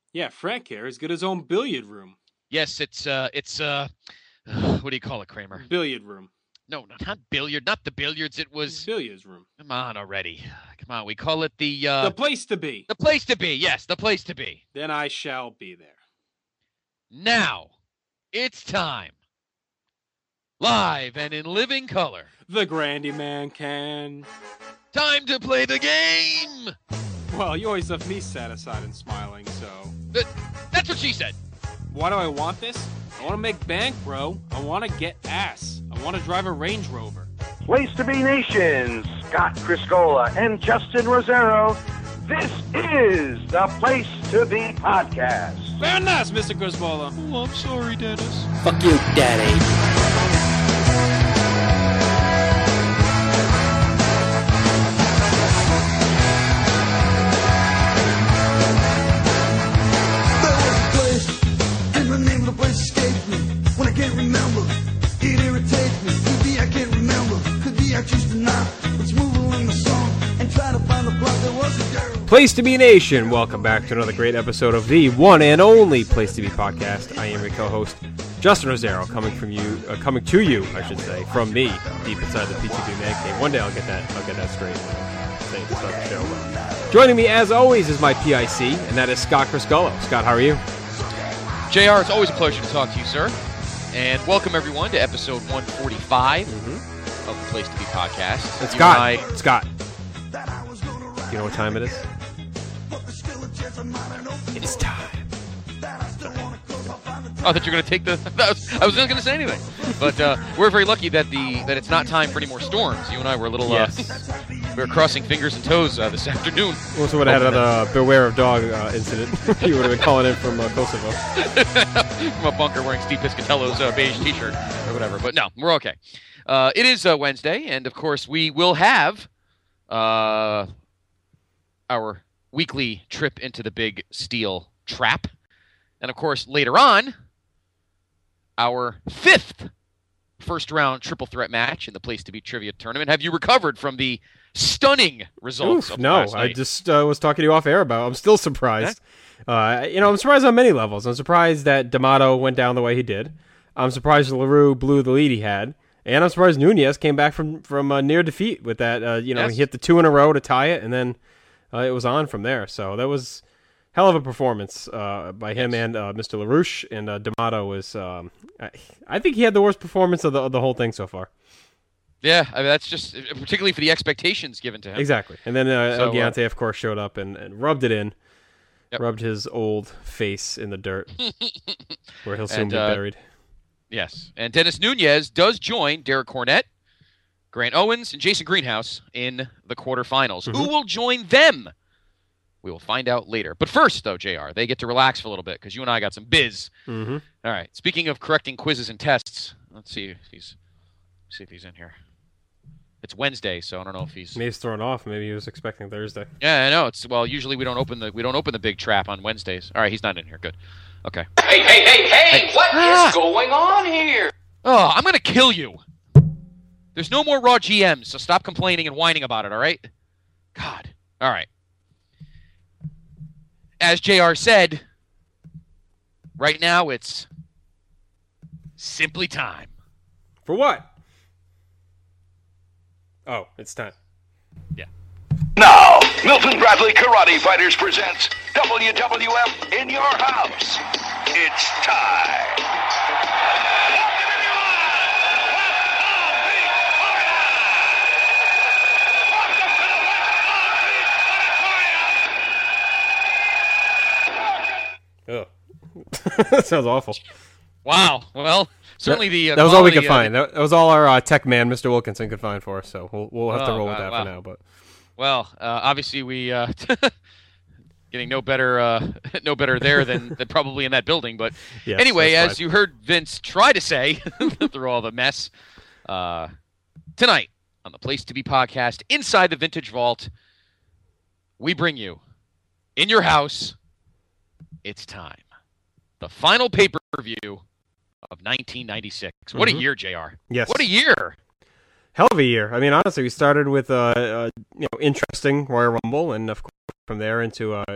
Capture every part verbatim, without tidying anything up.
Yeah, Frank here has got his own billiard room. Yes, it's, uh, it's, uh, what do you call it, Kramer? Billiard room. No, no, not billiard, not the billiards, it was... Billiards room. Come on already. Come on, we call it the, uh... The place to be. The place to be, yes, the place to be. Then I shall be there. Now, it's time. Live and in living color. The Grandy Man can. Time to play the game! Well, you always left me satisfied and smiling, so... That, that's what she said. Why do I want this? I want to make bank, bro. I want to get ass. I want to drive a Range Rover. Place to be Nation, Scott Criscola and Justin Rosero. This is the Place to Be podcast. Very nice, Mister Criscola. Oh, I'm sorry, Dennis. Fuck you, Daddy. Can't remember, it irritates me. Could be I can't remember, could be I choose to not. Let's move along the song and try to find the plot that was a girl. Place to Be Nation, welcome back to another great episode of the one and only Place to Be podcast. I am your co-host, Justin Rosero, coming from you, uh, coming to you, I should say, from me, deep inside the P T B Man Cave. One day I'll get that, I'll get that straight. Say to start the show. But joining me, as always, is my P I C, and that is Scott Criscola. Scott, how are you? J R, it's always a pleasure to talk to you, sir. And welcome, everyone, to episode one forty-five mm-hmm. of the Place to Be podcast. It's Scott. I... Scott. Do you know what time it is? It's time. Oh, that you're going to take the... I was, I was not going to say anything. But uh, we're very lucky that the that it's not time for any more storms. You and I were a little... Yes. Uh, we were crossing fingers and toes uh, this afternoon. We also would have had another Beware of Dog uh, incident. You would have been calling in from uh, Kosovo. From a bunker wearing Steve Piscatello's uh, beige t-shirt or whatever. But no, we're okay. Uh, it is uh, Wednesday, and of course we will have uh, our weekly trip into the big steel trap. And of course, later on, our fifth first-round triple threat match in the Place to Be Trivia Tournament. Have you recovered from the stunning results Oof, of no, last night? I just uh, was talking to you off air about it. I'm still surprised. Uh, you know, I'm surprised on many levels. I'm surprised that D'Amato went down the way he did. I'm surprised LaRue blew the lead he had. And I'm surprised Nunez came back from, from uh, near defeat with that. Uh, you know, yes. He hit the two in a row to tie it, and then uh, it was on from there. So that was hell of a performance uh, by him yes. and uh, Mister LaRouche. And uh, D'Amato was, um, I, I think he had the worst performance of the, of the whole thing so far. Yeah, I mean, that's just, particularly for the expectations given to him. Exactly. And then uh, so, El Giante, uh, of course, showed up and, and rubbed it in. Yep. Rubbed his old face in the dirt, where he'll soon and, be uh, buried. Yes. And Dennis Nunez does join Derek Cornett, Grant Owens, and Jason Greenhouse in the quarterfinals. Mm-hmm. Who will join them? We will find out later. But first, though, J R, they get to relax for a little bit because you and I got some biz. Mm-hmm. All right. Speaking of correcting quizzes and tests, let's see if he's, see if he's in here. It's Wednesday, so I don't know if he's. Maybe he's thrown off. Maybe he was expecting Thursday. Yeah, I know. It's well. Usually we don't open the we don't open the big trap on Wednesdays. All right, he's not in here. Good. Okay. Hey, hey, hey, hey! hey. What ah! is going on here? Oh, I'm gonna kill you. There's no more Raw G Ms, so stop complaining and whining about it. All right. God. All right. As J R said, right now it's simply time. For what? Oh, it's time. Yeah. Now, Milton Bradley Karate Fighters presents W W F in your house. It's time. Oh, that sounds awful. Wow. Well, certainly that, the uh, that was all we quality, could find. Uh, that, that was all our uh, tech man, Mister Wilkinson, could find for us. So we'll we'll have oh, to roll with God, that wow. for now. But well, uh, obviously we uh, getting no better uh, no better there than, than probably in that building. But yes, anyway, as fine. you heard Vince try to say through all the mess uh, tonight on the Place to Be podcast, inside the Vintage Vault, we bring you in your house. It's time. The final pay-per-view of nineteen ninety-six. Mm-hmm. What a year, J R. Yes. What a year. Hell of a year. I mean, honestly, we started with a uh, uh, you know interesting Royal Rumble, and of course from there into a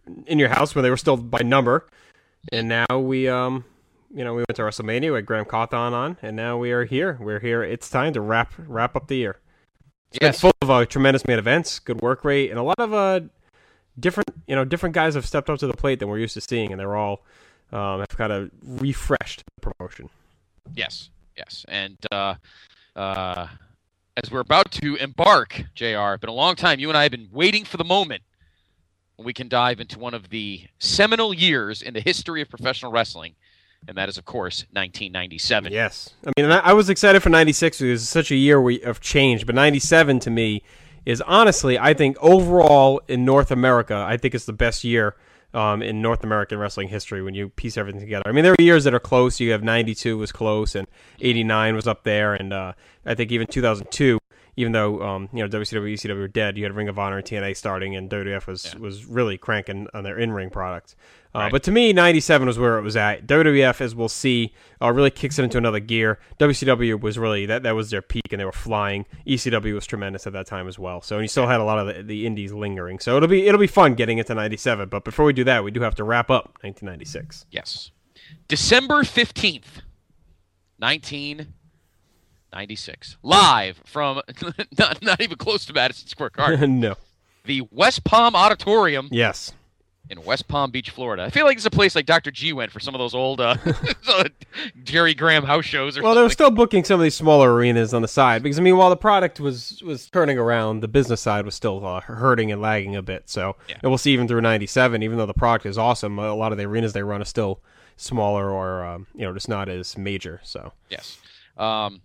in your house when they were still by number, and now we um you know we went to WrestleMania. We had Graham Cawthon on, and now we are here. We're here. It's time to wrap wrap up the year. It's Yes. been full of a tremendous main events, good work rate, and a lot of uh different you know different guys have stepped up to the plate than we're used to seeing, and they're all um have kind of refreshed the promotion. Yes, yes. And uh, uh, as we're about to embark, J R, it's been a long time. You and I have been waiting for the moment when we can dive into one of the seminal years in the history of professional wrestling, and that is, of course, nineteen ninety-seven. Yes. I mean, I I was excited for ninety-six because it's such a year we- of change, but ninety-seven to me is honestly, I think, overall in North America, I think it's the best year um, in North American wrestling history when you piece everything together. I mean, there are years that are close. You have ninety-two was close, and eighty-nine was up there, and uh, I think even two thousand two, even though um, you know W C W, E C W were dead, you had Ring of Honor and T N A starting, and W W F was, Yeah. was really cranking on their in-ring product. Uh, Right. But to me, ninety-seven was where it was at. W W F, as we'll see, uh, really kicks it into another gear. W C W was really, that, that was their peak, and they were flying. E C W was tremendous at that time as well. So and you still had a lot of the, the indies lingering. So it'll be it'll be fun getting into ninety-seven. But before we do that, we do have to wrap up nineteen ninety-six. Yes. December fifteenth, nineteen ninety-six. Live from, not, not even close to Madison Square Garden, No. the West Palm Auditorium Yes. in West Palm Beach, Florida. I feel like it's a place like Doctor G went for some of those old uh, Jerry Graham house shows. Or Well, they were something. still booking some of these smaller arenas on the side because I mean, while the product was was turning around, the business side was still uh, hurting and lagging a bit. So, Yeah. and we'll see even through ninety-seven, even though the product is awesome, a lot of the arenas they run are still smaller or um, you know just not as major. So, Yes. Um,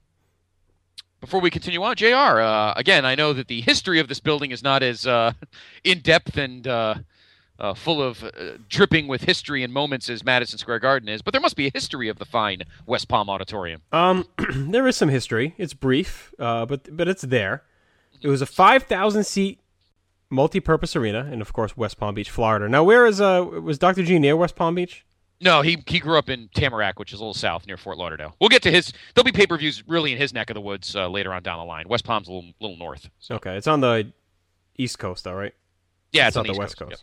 before we continue on, J R, uh, again, I know that the history of this building is not as uh, in-depth and uh, uh, full of uh, dripping with history and moments as Madison Square Garden is, but there must be a history of the fine West Palm Auditorium. um, there is some history. It's brief, uh, but but it's there. It was a five thousand seat multi-purpose arena, and of course, West Palm Beach, Florida. Now, where is uh was Doctor G near West Palm Beach? No, he he grew up in Tamarack, which is a little south near Fort Lauderdale. We'll get to his. There'll be pay-per-views really in his neck of the woods uh, later on down the line. West Palm's a little little north. So. Okay, it's on the East Coast, though, right? Yeah, it's, not on the, the East West Coast. Coast.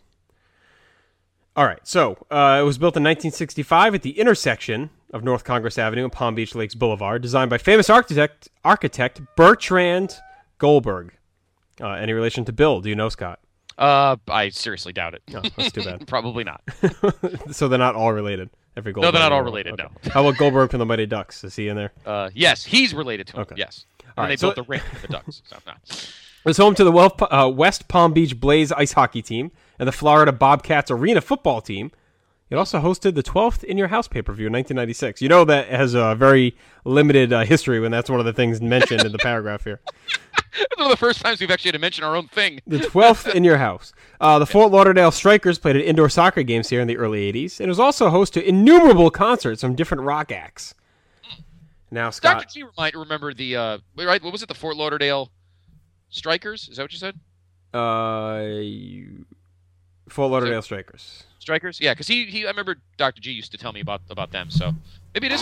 All right, so uh, it was built in nineteen sixty-five at the intersection of North Congress Avenue and Palm Beach Lakes Boulevard, designed by famous architect architect Bertrand Goldberg. Uh, any relation to Bill? Do you know, Scott? Yep. Uh, I seriously doubt it. No, that's too bad. Probably not. So they're not all related. Every No, Goldberg they're not all in the world. related, Okay. How about Goldberg from the Mighty Ducks? Is he in there? Uh, yes, he's related to him. Okay. Yes. All and right, they so- built the ring for the Ducks. So, no. It was home to the Wel- uh, West Palm Beach Blaze ice hockey team and the Florida Bobcats arena football team. It also hosted the twelfth In Your House pay-per-view in nineteen ninety-six. You know that has a very limited uh, history when that's one of the things mentioned in the paragraph here. It's one of the first times we've actually had to mention our own thing. The twelfth In Your House. Uh, the Fort Lauderdale Strikers played at indoor soccer games here in the early eighties. And it was also host to innumerable concerts from different rock acts. Now, Scott. Doctor G might remember the, uh, right, what was it, the Fort Lauderdale Strikers? Is that what you said? Uh, you- Fort Lauderdale Strikers. Strikers? Yeah, because he, he, I remember Doctor G used to tell me about, about them, so maybe it is.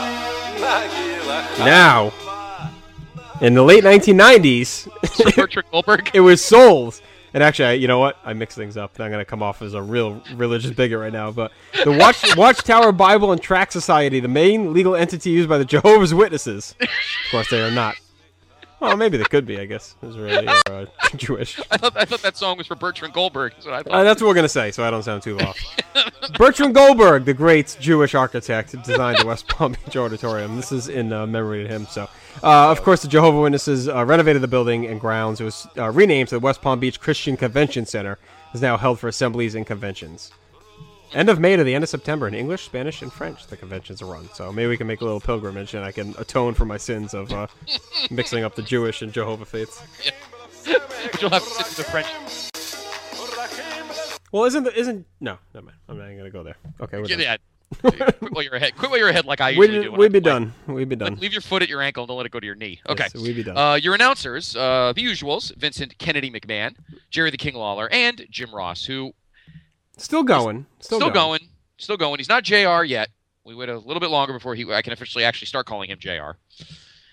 Now, in the late nineteen nineties, Sir Bertrand Goldberg. it was sold. And actually, I, you know what? I mixed things up. I'm going to come off as a real religious bigot right now. But the Watch, Watchtower Bible and Tract Society, the main legal entity used by the Jehovah's Witnesses. Of course, they are not. Well, maybe they could be, I guess. Israeli or uh, Jewish. I thought, I thought that song was for Bertrand Goldberg. That's what I thought. Uh, that's what we're going to say, so I don't sound too off. Bertrand Goldberg, the great Jewish architect, designed the West Palm Beach Auditorium. This is in uh, memory of him. So, uh, of course, the Jehovah's Witnesses uh, renovated the building and grounds. It was uh, renamed to the West Palm Beach Christian Convention Center. It is now held for assemblies and conventions. End of May to the end of September in English, Spanish, and French, the conventions are run. So maybe we can make a little pilgrimage and I can atone for my sins of uh, mixing up the Jewish and Jehovah faiths. But you'll have to sit through the French. Well, isn't the, isn't no, never mind. I'm not even gonna go there. Okay, we're done. Yeah. Quit while you're ahead. Quit while you're ahead, like I We'd, usually do. when we'd I be play. done. We'd be done. Like, leave your foot at your ankle and don't let it go to your knee. Okay. Yes, we'd be done. Uh, your announcers, uh, the usuals: Vincent Kennedy McMahon, Jerry the King Lawler, and Jim Ross, who Still going. Still, still going. going, still going. He's not J R yet. We wait a little bit longer before he. I can officially actually start calling him J R.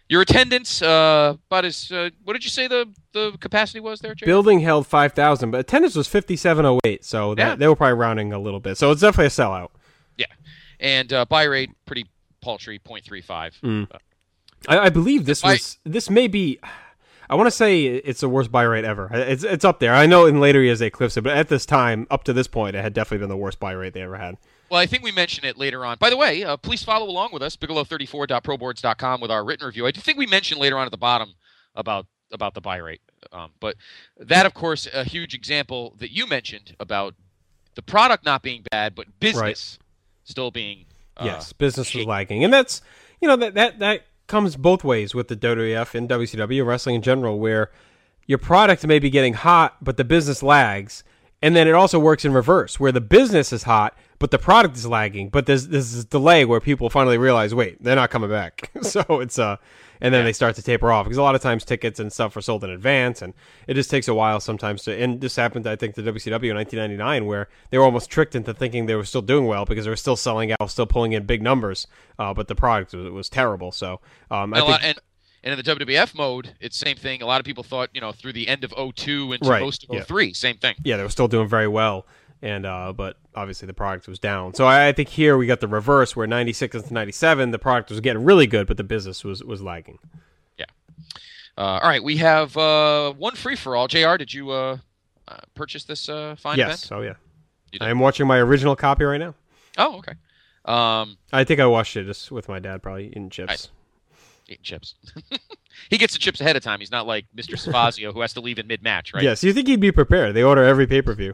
Your attendance, uh, about as uh, what did you say the, the capacity was there, Jay? Building held five thousand, but attendance was fifty-seven oh eight, so that, Yeah. they were probably rounding a little bit. So it's definitely a sellout. Yeah, and uh, buy rate pretty paltry, point three five. Mm. I, I believe this Buy- was this may be. I want to say it's the worst buy rate ever. It's it's up there. I know in later years they eclipsed it, but at this time, up to this point, it had definitely been the worst buy rate they ever had. Well, I think we mentioned it later on. By the way, uh, please follow along with us, bigelow thirty-four dot pro boards dot com, with our written review. I do think we mentioned later on at the bottom about about the buy rate. Um, but that, of course, a huge example that you mentioned about the product not being bad, but business Right. still being uh, Yes, business was shaky. lagging, and that's you know that that that comes both ways with the W W F and W C W, wrestling in general, where your product may be getting hot, but the business lags, and then it also works in reverse, where the business is hot, but the product is lagging, but there's there's this delay where people finally realize, wait, they're not coming back, so it's uh, and then they start to taper off because a lot of times tickets and stuff are sold in advance, and it just takes a while sometimes to. And this happened, I think, to W C W in nineteen ninety-nine, where they were almost tricked into thinking they were still doing well because they were still selling out, still pulling in big numbers, uh, but the product was, was terrible. So um, I And, a think. lot, and, and in the W W F mode, it's same thing. A lot of people thought, you know, through the end of oh two into Right, most of yeah. oh three, same thing. Yeah, they were still doing very well, and uh, but obviously the product was down. So I, I think here we got the reverse, where ninety-six and ninety-seven, the product was getting really good, but the business was, was lagging. Uh, all right, we have uh, one free for all. J R, did you uh, uh, purchase this uh, fine Yes, event? oh yeah. You did? I am watching my original copy right now. Oh, okay. Um, I think I watched it just with my dad, probably eating chips. Nice. eating chips. He gets the chips ahead of time. He's not like Mister Savazio who has to leave in mid-match, right? Yes, you think he'd be prepared? They order every pay per view.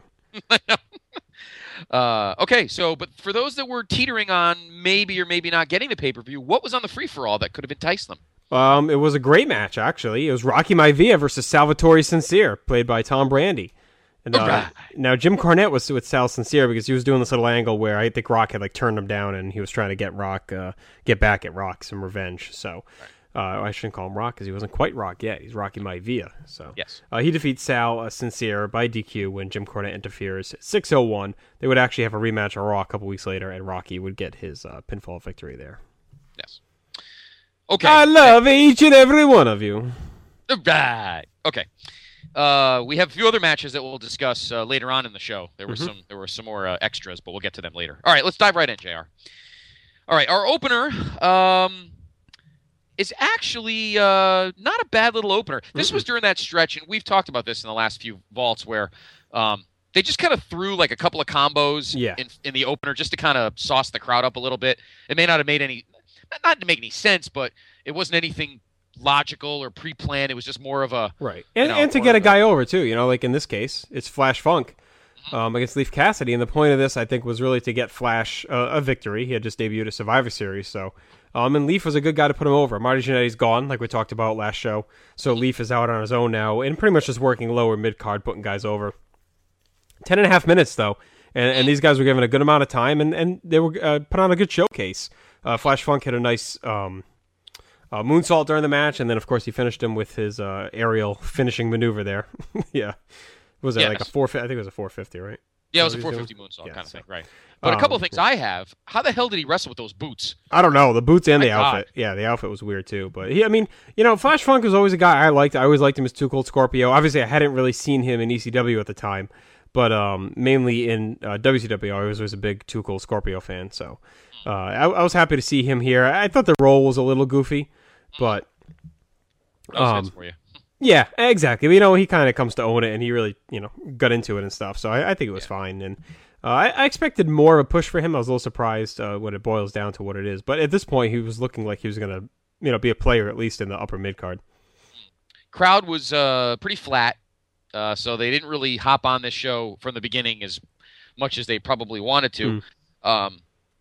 Uh, okay, so but for those that were teetering on maybe or maybe not getting the pay-per-view, what was on the free for all that could have enticed them? Um, it was a great match, actually. It was Rocky Maivia versus Salvatore Sincere, played by Tom Brady. And, uh, Alright. Now, Jim Cornette was with Sal Sincere because he was doing this little angle where I think Rock had like turned him down, and he was trying to get Rock, uh, get back at Rock, some revenge. So uh, I shouldn't call him Rock because he wasn't quite Rock yet. He's Rocky Maivia. So Yes. uh, he defeats Sal uh, Sincere by D Q when Jim Cornette interferes. six oh one. They would actually have a rematch on Raw a couple weeks later, and Rocky would get his uh, pinfall victory there. Yes. Okay. I love each and every one of you. Right. Okay. Uh, we have a few other matches that we'll discuss uh, later on in the show. There were Mhm. some there were some more uh, extras, but we'll get to them later. All right, let's dive right in, J R. All right, our opener um, is actually uh, not a bad little opener. This was during that stretch, and we've talked about this in the last few vaults, where um, they just kind of threw like a couple of combos Yeah. in, in the opener just to kind of sauce the crowd up a little bit. It may not have made any, not to make any sense, but it wasn't anything logical or pre-planned. It was just more of a Right. And, know, and to or get a the- guy over, too. You know, like in this case, it's Flash Funk um, against Leif Cassidy. And the point of this, I think, was really to get Flash uh, a victory. He had just debuted a Survivor Series. So, um, and Leif was a good guy to put him over. Marty Jannetty's gone, like we talked about last show. So Leif is out on his own now and pretty much just working lower mid-card, putting guys over. Ten and a half minutes, though. And, and these guys were given a good amount of time, and, and they were uh, put on a good showcase. Uh, Flash Funk had a nice um, uh, moonsault during the match, and then, of course, he finished him with his uh, aerial finishing maneuver there. yeah. Was it Yes. like a four? I think it was a four fifty, right? Yeah, it was So a he's four doing- fifty moonsault Yeah, kind of so- thing, right? But a Um, couple of things I have. How the hell did he wrestle with those boots? I don't know. The boots and My the God. outfit. Yeah, the outfit was weird, too. But, he, I mean, you know, Flash Funk was always a guy I liked. I always liked him as Too Cold Scorpio. Obviously, I hadn't really seen him in E C W at the time. But um, mainly in uh, W C W, I was, was a big Too Cold Scorpio fan. So uh, I, I was happy to see him here. I thought the role was a little goofy, but Those Um, hits for you. yeah, exactly. You know, he kind of comes to own it, and he really, you know, got into it and stuff. So I, I think it was fine. And uh, I, I expected more of a push for him. I was a little surprised uh, when it boils down to what it is. But at this point, he was looking like he was going to, you know, be a player at least in the upper mid card. Crowd was uh, pretty flat, uh, so they didn't really hop on this show from the beginning as much as they probably wanted to. Hmm. Um,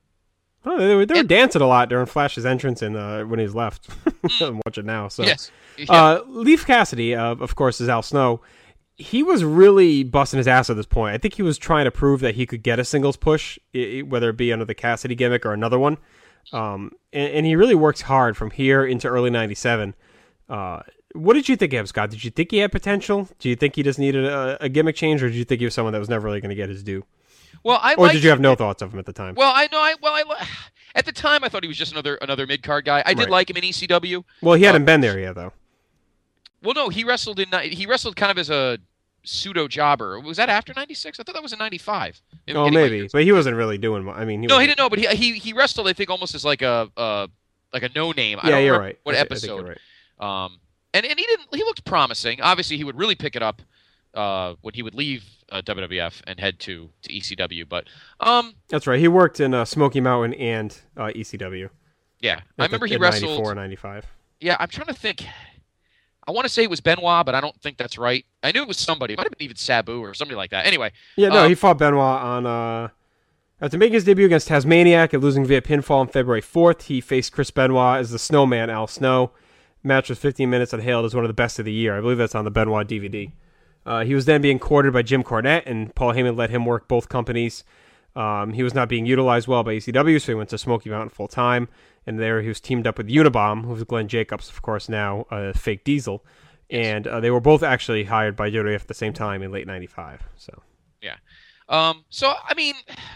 Oh, they were, they were And- dancing a lot during Flash's entrance and uh, when he's left. I'm watching now. So yes. Yeah. Uh, Leif Cassidy, uh, of course, is Al Snow. He was really busting his ass at this point. I think he was trying to prove that he could get a singles push, i- i- whether it be under the Cassidy gimmick or another one. Um, and, and he really works hard from here into early ninety-seven. Uh, what did you think of him, Scott? Did you think he had potential? Do you think he just needed a, a gimmick change, or did you think he was someone that was never really going to get his due? well, I Or liked did you have him. no thoughts of him at the time? Well, I know. I well, I li- At the time, I thought he was just another another mid card guy. I did Right. like him in E C W. Well, he hadn't Uh, been there yet, though. Well, no, he wrestled in he wrestled kind of as a pseudo jobber. Was that after ninety-six? I thought that was in ninety-five. I'm Oh, getting my maybe, years- but he wasn't really doing. mu- I mean, he No, he wasn't- didn't know, but he he he wrestled. I think almost as like a uh like a no name. I Yeah, don't you're remember right. what I thi- I think episode. you're right. Um, and and he didn't. He looked promising. Obviously, he would really pick it up uh, when he would leave uh, W W F and head to, to E C W. But um, That's right. He worked in uh, Smoky Mountain and uh, E C W. yeah, I At the- remember he in wrestled. ninety-four, ninety-five. Yeah, I'm trying to think. I want to say it was Benoit, but I don't think that's right. I knew it was somebody. It might have been even Sabu or somebody like that. Anyway, Yeah, no, Um, he fought Benoit on. Uh, after making his debut against Tasmaniac and losing via pinfall on February fourth, he faced Chris Benoit as the Snowman, Al Snow. Match was fifteen minutes and hailed as one of the best of the year. I believe that's on the Benoit D V D. Uh, he was then being courted by Jim Cornette, and Paul Heyman let him work both companies. Um, he was not being utilized well by E C W, so he went to Smoky Mountain full time. And there he was teamed up with Unabomb, who's Glenn Jacobs, of course, now uh, fake Diesel. And uh, they were both actually hired by W W F at the same time in late ninety-five. So yeah. Um, so I mean,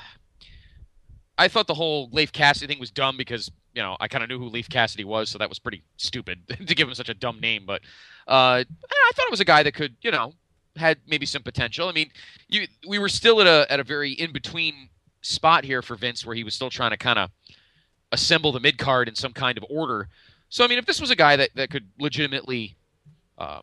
I thought the whole Leif Cassidy thing was dumb because you know I kind of knew who Leif Cassidy was, so that was pretty stupid to give him such a dumb name. But uh, I thought it was a guy that could, you know, had maybe some potential. I mean, you we were still at a at a very in between spot here for Vince, where he was still trying to kind of assemble the mid card in some kind of order. So I mean, if this was a guy that, that could legitimately um,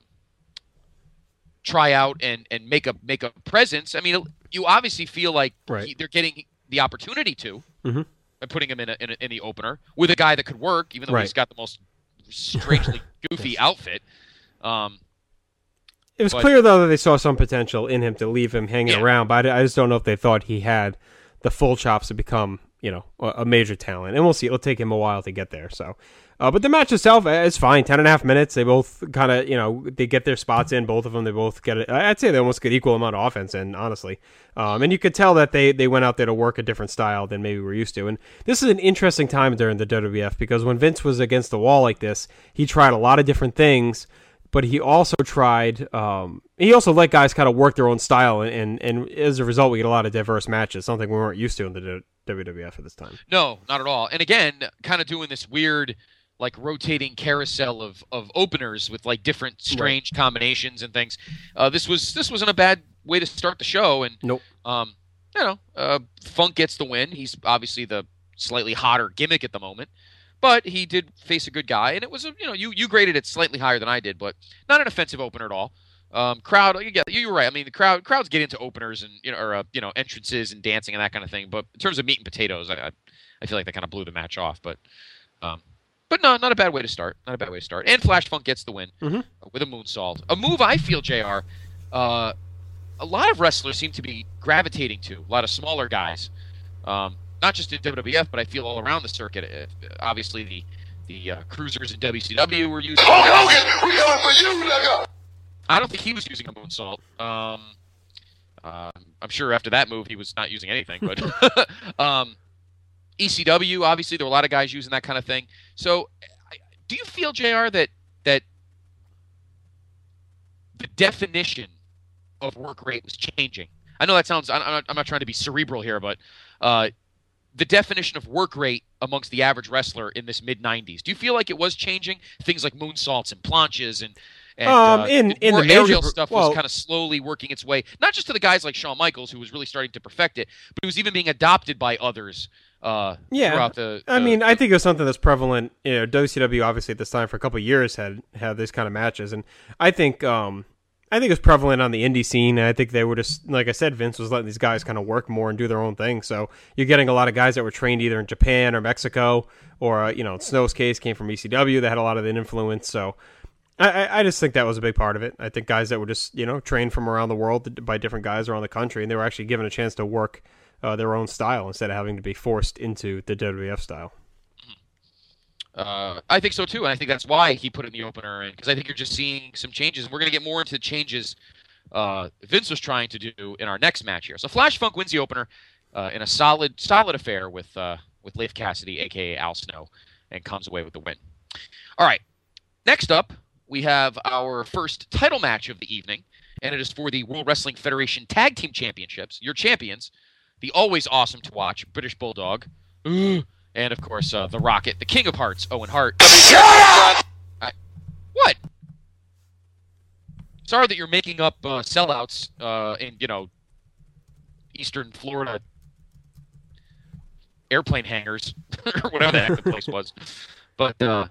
try out and, and make a make a presence, I mean, you obviously feel like Right. he, they're getting the opportunity to Mhm. by putting him in a, in, a, in the opener with a guy that could work, even though Right. he's got the most strangely goofy outfit. Um, it was But- clear, though, that they saw some potential in him to leave him hanging Yeah. around. But I, I just don't know if they thought he had the full chops to become, you know, a, a major talent. And we'll see. It'll take him a while to get there. So, uh, but the match itself is fine. Ten and a half minutes. They both kind of, you know, they get their spots in. Both of them. They both get it. I'd say they almost get equal amount of offense in, honestly. Um, and you could tell that they, they went out there to work a different style than maybe we're used to. And this is an interesting time during the W W F because when Vince was against the wall like this, he tried a lot of different things. But he also tried. Um, he also let guys kind of work their own style, and, and and as a result, we get a lot of diverse matches. Something we weren't used to in the W W F at this time. no, not at all. And again, kind of doing this weird, like rotating carousel of, of openers with like different strange combinations and things. Uh, this was this wasn't a bad way to start the show. And Nope. um, you know, uh, Funk gets the win. He's obviously the slightly hotter gimmick at the moment. But he did face a good guy, and it was a you know you you graded it slightly higher than I did, but not an offensive opener at all. Um, crowd, you get you were right. I mean, the crowd crowds get into openers and you know or uh, you know entrances and dancing and that kind of thing. But in terms of meat and potatoes, I I, I feel like they kind of blew the match off. But um, but no, not a bad way to start. Not a bad way to start. And Flash Funk gets the win Mhm. with a moonsault, a move I feel J R. Uh, a lot of wrestlers seem to be gravitating to. A lot of smaller guys. Um, not just in W W F, but I feel all around the circuit. Uh, obviously, the the uh, cruisers in W C W were using. Hulk Hogan, we coming for you, nigga! I don't think he was using a moonsault. Um, uh, I'm sure after that move, he was not using anything. But um, E C W, obviously, there were a lot of guys using that kind of thing. So, I- do you feel, J R, that that the definition of work rate was changing? I know that sounds. I'm not, I'm not trying to be cerebral here, but uh, the definition of work rate amongst the average wrestler in this mid nineties. Do you feel like it was changing? Things like moonsaults and planches and and Um, uh, in- in more the major aerial pr- stuff well- was kind of slowly working its way, not just to the guys like Shawn Michaels, who was really starting to perfect it, but it was even being adopted by others. Uh, Yeah, throughout the, I the- mean, I think it was something that's prevalent. You know, W C W obviously at this time for a couple of years had had these kind of matches, and I think um, I think it was prevalent on the indie scene. And I think they were just like I said, Vince was letting these guys kind of work more and do their own thing. So you're getting a lot of guys that were trained either in Japan or Mexico, or uh, you know, in Snow's case came from E C W that had a lot of the influence. So. I, I I just think that was a big part of it. I think guys that were just, you know, trained from around the world by different guys around the country, and they were actually given a chance to work uh, their own style instead of having to be forced into the W W F style. Uh, I think so too, and I think that's why he put it in the opener, because I think you're just seeing some changes. We're going to get more into the changes uh, Vince was trying to do in our next match here. So Flash Funk wins the opener uh, in a solid, solid affair with uh, with Leif Cassidy, aka Al Snow, and comes away with the win. All right, next up we have our first title match of the evening, and it is for the World Wrestling Federation Tag Team Championships. Your champions, the always awesome to watch British Bulldog, And, of course, uh, the Rocket, the King of Hearts, Owen Hart. I, what? Sorry that you're making up uh, sellouts uh, in, you know, Eastern Florida airplane hangars, or whatever the heck the place was. But, uh...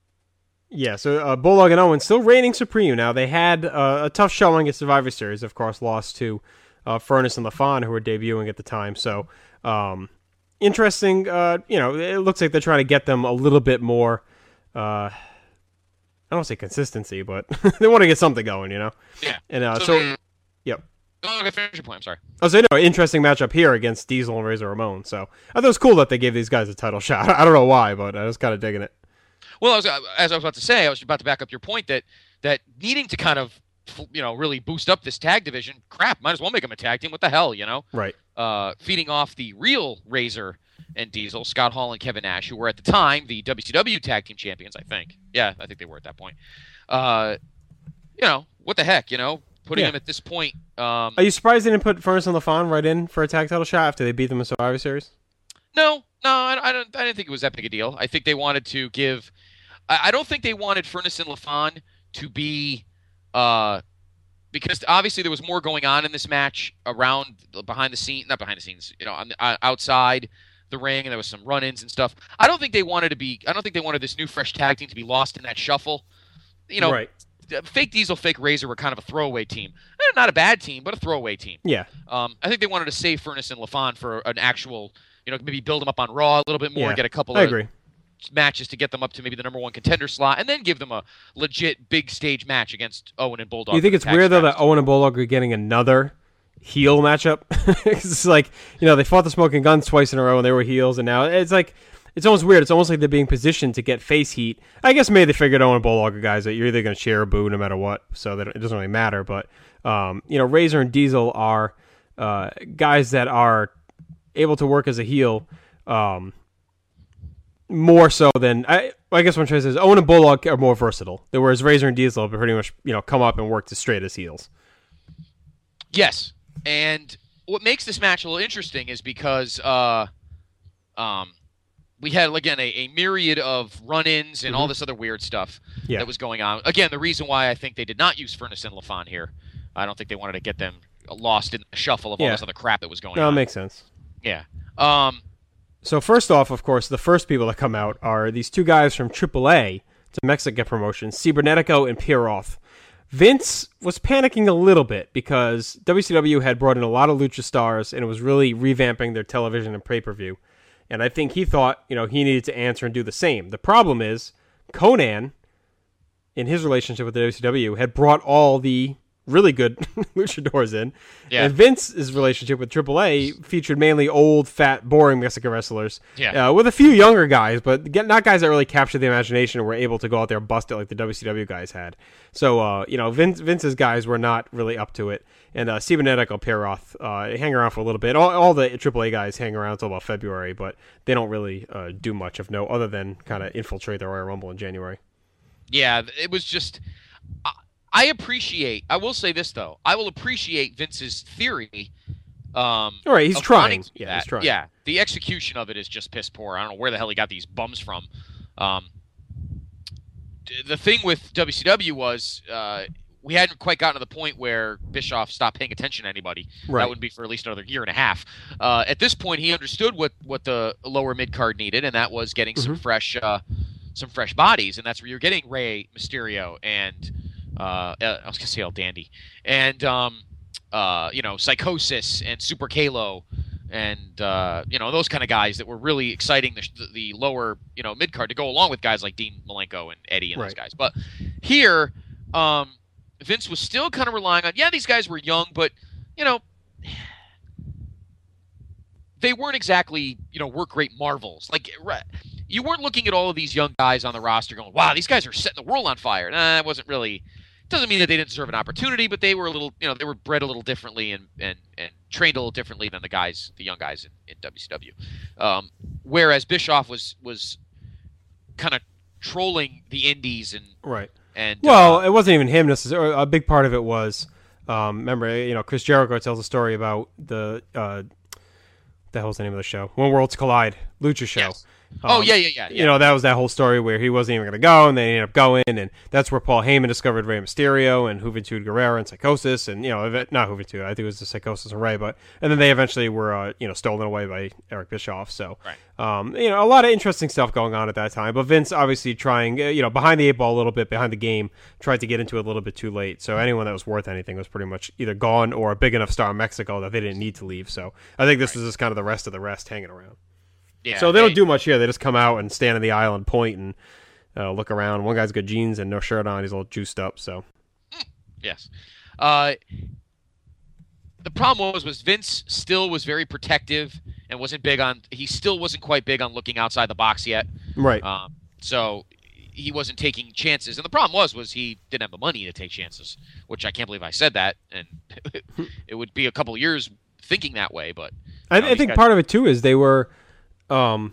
Yeah, so uh, Bulldog and Owen still reigning supreme now. They had uh, a tough showing at Survivor Series, of course, lost to uh, Furnas and LaFon, who were debuting at the time. So, um, interesting, uh, you know, it looks like they're trying to get them a little bit more, uh, I don't want to say consistency, but they want to get something going, you know? Yeah. And uh, so, so they, yep. Oh, okay, finish your point, I'm sorry. I was saying, no, interesting matchup here against Diesel and Razor Ramon. So I thought it was cool that they gave these guys a title shot. I don't know why, but I was kind of digging it. Well, I was, as I was about to say, I was about to back up your point that that needing to kind of, you know, really boost up this tag division, crap, might as well make them a tag team. What the hell, you know? Right. Uh, feeding off the real Razor and Diesel, Scott Hall and Kevin Nash, who were at the time the W C W tag team champions, I think. Yeah, I think they were at that point. Uh, you know, what the heck, you know? Putting yeah. them at this point. Um, Are you surprised they didn't put Furnas and LaFon right in for a tag title shot after they beat them in Survivor Series? No, no, I, I don't. I didn't think it was that big a deal. I think they wanted to give. I, I don't think they wanted Furnas and LaFon to be, uh, because obviously there was more going on in this match around behind the scenes, not behind the scenes, you know, on the, uh, outside the ring, and there was some run-ins and stuff. I don't think they wanted to be. I don't think they wanted this new fresh tag team to be lost in that shuffle. You know, right. Fake Diesel, Fake Razor were kind of a throwaway team. Eh, not a bad team, but a throwaway team. Yeah. Um, I think they wanted to save Furnas and LaFon for an actual, you know, maybe build them up on Raw a little bit more, yeah. get a couple I of agree. matches to get them up to maybe the number one contender slot, and then give them a legit big stage match against Owen and Bulldog. Do you think it's weird, though, that Owen and Bulldog are getting another heel matchup? It's like, you know, they fought the Smoking Guns twice in a row, and they were heels, and now it's like, it's almost weird. It's almost like they're being positioned to get face heat. I guess maybe they figured Owen and Bulldog are guys that you're either going to cheer or boo no matter what, so that it doesn't really matter. But, um, you know, Razor and Diesel are uh, guys that are able to work as a heel um, more so than... I, I guess what I'm trying to say is Owen and Bulldog are more versatile, whereas Razor and Diesel have pretty much, you know, come up and worked as straight as heels. Yes, and what makes this match a little interesting is because... Uh, um. We had, again, a, a myriad of run-ins and mm-hmm. all this other weird stuff yeah. that was going on. Again, the reason why I think they did not use Furnas and LaFon here, I don't think they wanted to get them lost in the shuffle of yeah. all this other crap that was going no, on. No, it makes sense. Yeah. Um, so first off, of course, the first people that come out are these two guys from triple A to Mexican promotion, Cibernetico and Pierroth. Vince was panicking a little bit because W C W had brought in a lot of lucha stars and it was really revamping their television and pay-per-view. And I think he thought, you know, he needed to answer and do the same. The problem is, Conan, in his relationship with the W C W, had brought all the really good luchadors in. Yeah. And Vince's relationship with triple A featured mainly old, fat, boring Mexican wrestlers. Yeah. Uh, with a few younger guys, but not guys that really captured the imagination and were able to go out there and bust it like the W C W guys had. So, uh, you know, Vince, Vince's guys were not really up to it. And uh, Cibernetico, Pierroth, uh, hang around for a little bit. All, all the triple A guys hang around until about February, but they don't really uh, do much of note other than kind of infiltrate the Royal Rumble in January. Yeah, it was just... I, I appreciate... I will say this, though. I will appreciate Vince's theory. Um, all right, he's of trying. Yeah, that. he's trying. Yeah, the execution of it is just piss poor. I don't know where the hell he got these bums from. Um, the thing with W C W was... Uh, we hadn't quite gotten to the point where Bischoff stopped paying attention to anybody. Right. That would be for at least another year and a half. Uh, at this point, he understood what, what the lower mid card needed, and that was getting mm-hmm. some fresh uh, some fresh bodies, and that's where you're getting Rey Mysterio and uh, I was gonna say El Dandy and um, uh, you know Psychosis and Super Kalo and uh, you know those kind of guys that were really exciting the, the lower you know mid card to go along with guys like Dean Malenko and Eddie and right. those guys. But here. Um, Vince was still kind of relying on, yeah, these guys were young, but, you know, they weren't exactly, you know, work rate marvels. Like, you weren't looking at all of these young guys on the roster going, wow, these guys are setting the world on fire. Nah, it wasn't really, doesn't mean that they didn't deserve an opportunity, but they were a little, you know, they were bred a little differently and, and, and trained a little differently than the guys, the young guys in, in W C W. Um, whereas Bischoff was, was kind of trolling the indies and, right. And, well, uh, it wasn't even him necessarily. A big part of it was, um, remember, you know, Chris Jericho tells a story about the, uh, the hell's the name of the show? When Worlds Collide. Lucha Show. Yes. Oh, yeah, yeah, yeah, yeah. You know, that was that whole story where he wasn't even going to go, and they ended up going, and that's where Paul Heyman discovered Rey Mysterio and Juventud Guerrera and Psychosis, and, you know, not Juventud, I think it was the Psychosis and Rey, but, and then they eventually were, uh, you know, stolen away by Eric Bischoff, so, right. um, you know, a lot of interesting stuff going on at that time, but Vince obviously trying, you know, behind the eight ball a little bit, behind the game, tried to get into it a little bit too late, so anyone that was worth anything was pretty much either gone or a big enough star in Mexico that they didn't need to leave, so I think this right. was just kind of the rest of the rest hanging around. Yeah, so they, they don't do much here. They just come out and stand in the aisle and point and uh, look around. One guy's got jeans and no shirt on. He's all juiced up. So, yes. Uh, the problem was, was Vince still was very protective and wasn't big on. He still wasn't quite big on looking outside the box yet. Right. Um, so he wasn't taking chances, and the problem was, was he didn't have the money to take chances, which I can't believe I said that, and it would be a couple of years thinking that way. But I, know, I think got, part of it too is they were. Um,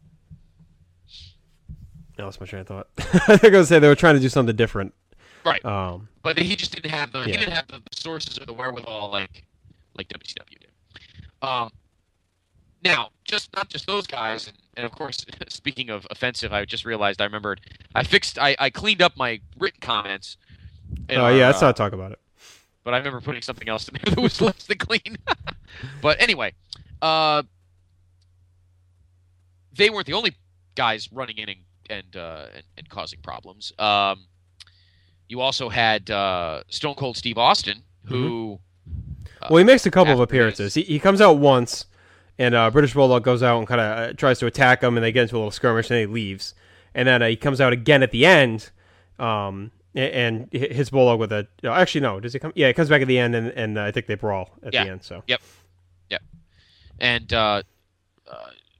no, that's my train of thought. I think I was say they were trying to do something different, right? Um, but he just didn't have the yeah. he didn't have the sources or the wherewithal like like W C W did. Um, now, just not just those guys, and, and of course, speaking of offensive, I just realized I remembered I fixed I, I cleaned up my written comments. Oh our, yeah, let's uh, not talk about it. But I remember putting something else in there that was less than clean. But anyway, uh. They weren't the only guys running in and and, uh, and, and causing problems. Um, you also had uh, Stone Cold Steve Austin, who... Mm-hmm. Uh, well, he makes a couple of appearances. He, he comes out once, and uh, British Bulldog goes out and kind of uh, tries to attack him, and they get into a little skirmish, and then he leaves. And then uh, he comes out again at the end, um, and, and hits Bulldog with a... Uh, actually, no. Does he come? Yeah, he comes back at the end, and, and uh, I think they brawl at yeah. the end. So Yep. Yep. And... Uh, uh,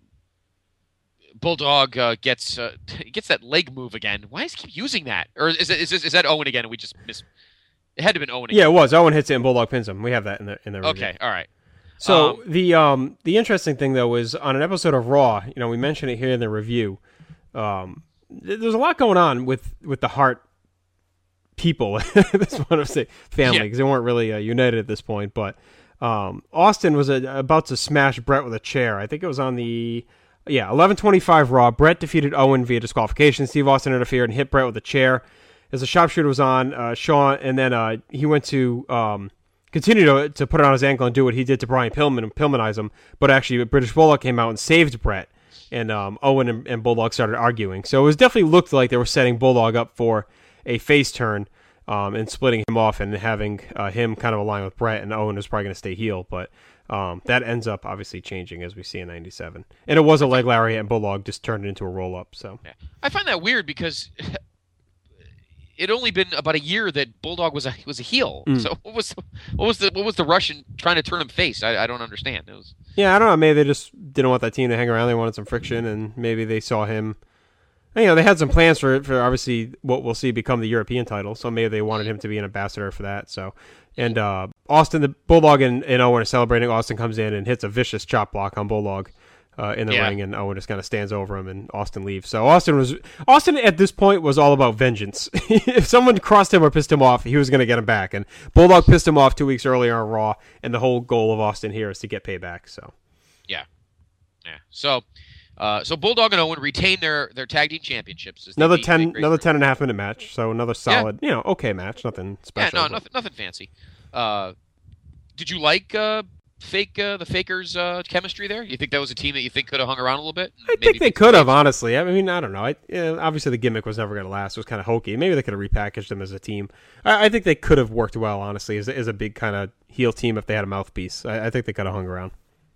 Bulldog uh, gets uh, gets that leg move again. Why does he keep using that? Or is it, is, this, is that Owen again? And we just miss. It had to have been Owen again. Yeah, it was. Owen hits it and Bulldog pins him. We have that in the in the review. Okay, all right. So um, the um the interesting thing though is on an episode of Raw, you know, we mentioned it here in the review. Um, there's a lot going on with, with the Hart people. That's what I'm saying, family, because yeah. they weren't really uh, united at this point. But um, Austin was uh, about to smash Brett with a chair. I think it was on the. Yeah, eleven twenty-five Raw. Brett defeated Owen via disqualification. Steve Austin interfered and hit Brett with a chair. As the sharpshooter was on, uh, Shawn, and then uh, he went to um, continue to, to put it on his ankle and do what he did to Brian Pillman and Pillmanize him. But actually, British Bulldog came out and saved Brett, and um, Owen and, and Bulldog started arguing. So it was definitely looked like they were setting Bulldog up for a face turn um, and splitting him off and having uh, him kind of align with Brett, and Owen was probably going to stay heel, but. Um, that ends up obviously changing as we see in ninety-seven. And it was a leg lariat and Bulldog just turned it into a roll-up. So yeah. I find that weird because it only been about a year that Bulldog was a was a heel. Mm. So what was what was the what was the rush in trying to turn him face? I, I don't understand. It was Yeah, I don't know. Maybe they just didn't want that team to hang around. They wanted some friction, and maybe they saw him. You know, they had some plans for for obviously what we'll see become the European title. So maybe they wanted him to be an ambassador for that. So. And uh, Austin, the Bulldog and, and Owen are celebrating. Austin comes in and hits a vicious chop block on Bulldog uh, in the yeah. ring, and Owen just kind of stands over him, and Austin leaves. So Austin was Austin at this point was all about vengeance. If someone crossed him or pissed him off, he was going to get him back. And Bulldog pissed him off two weeks earlier on Raw, and the whole goal of Austin here is to get payback. So yeah, yeah. So. Uh, so Bulldog and Owen retain their, their tag team championships. Another ten, another ten and a half minute match. So another solid, yeah. you know, okay match. Nothing special. Yeah, no, nothing, nothing fancy. Uh, did you like uh, fake uh, the Fakers' uh, chemistry there? You think that was a team that you think could have hung around a little bit? I think they could have, honestly. I mean, I don't know. I, you know, obviously, the gimmick was never going to last. It was kind of hokey. Maybe they could have repackaged them as a team. I, I think they could have worked well, honestly, as, as a big kind of heel team if they had a mouthpiece. I, I think they could have hung around.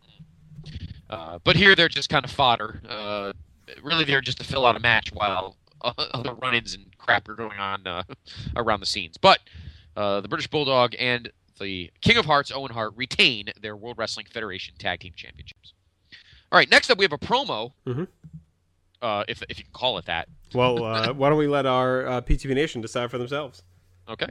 Uh, but here they're just kind of fodder. Uh, really, they're just to fill out a match while other run-ins and crap are going on uh, around the scenes. But uh, the British Bulldog and the King of Hearts, Owen Hart, retain their World Wrestling Federation Tag Team Championships. All right, next up we have a promo, mm-hmm. uh, if if you can call it that. Well, uh, why don't we let our uh, P T B Nation decide for themselves? Okay.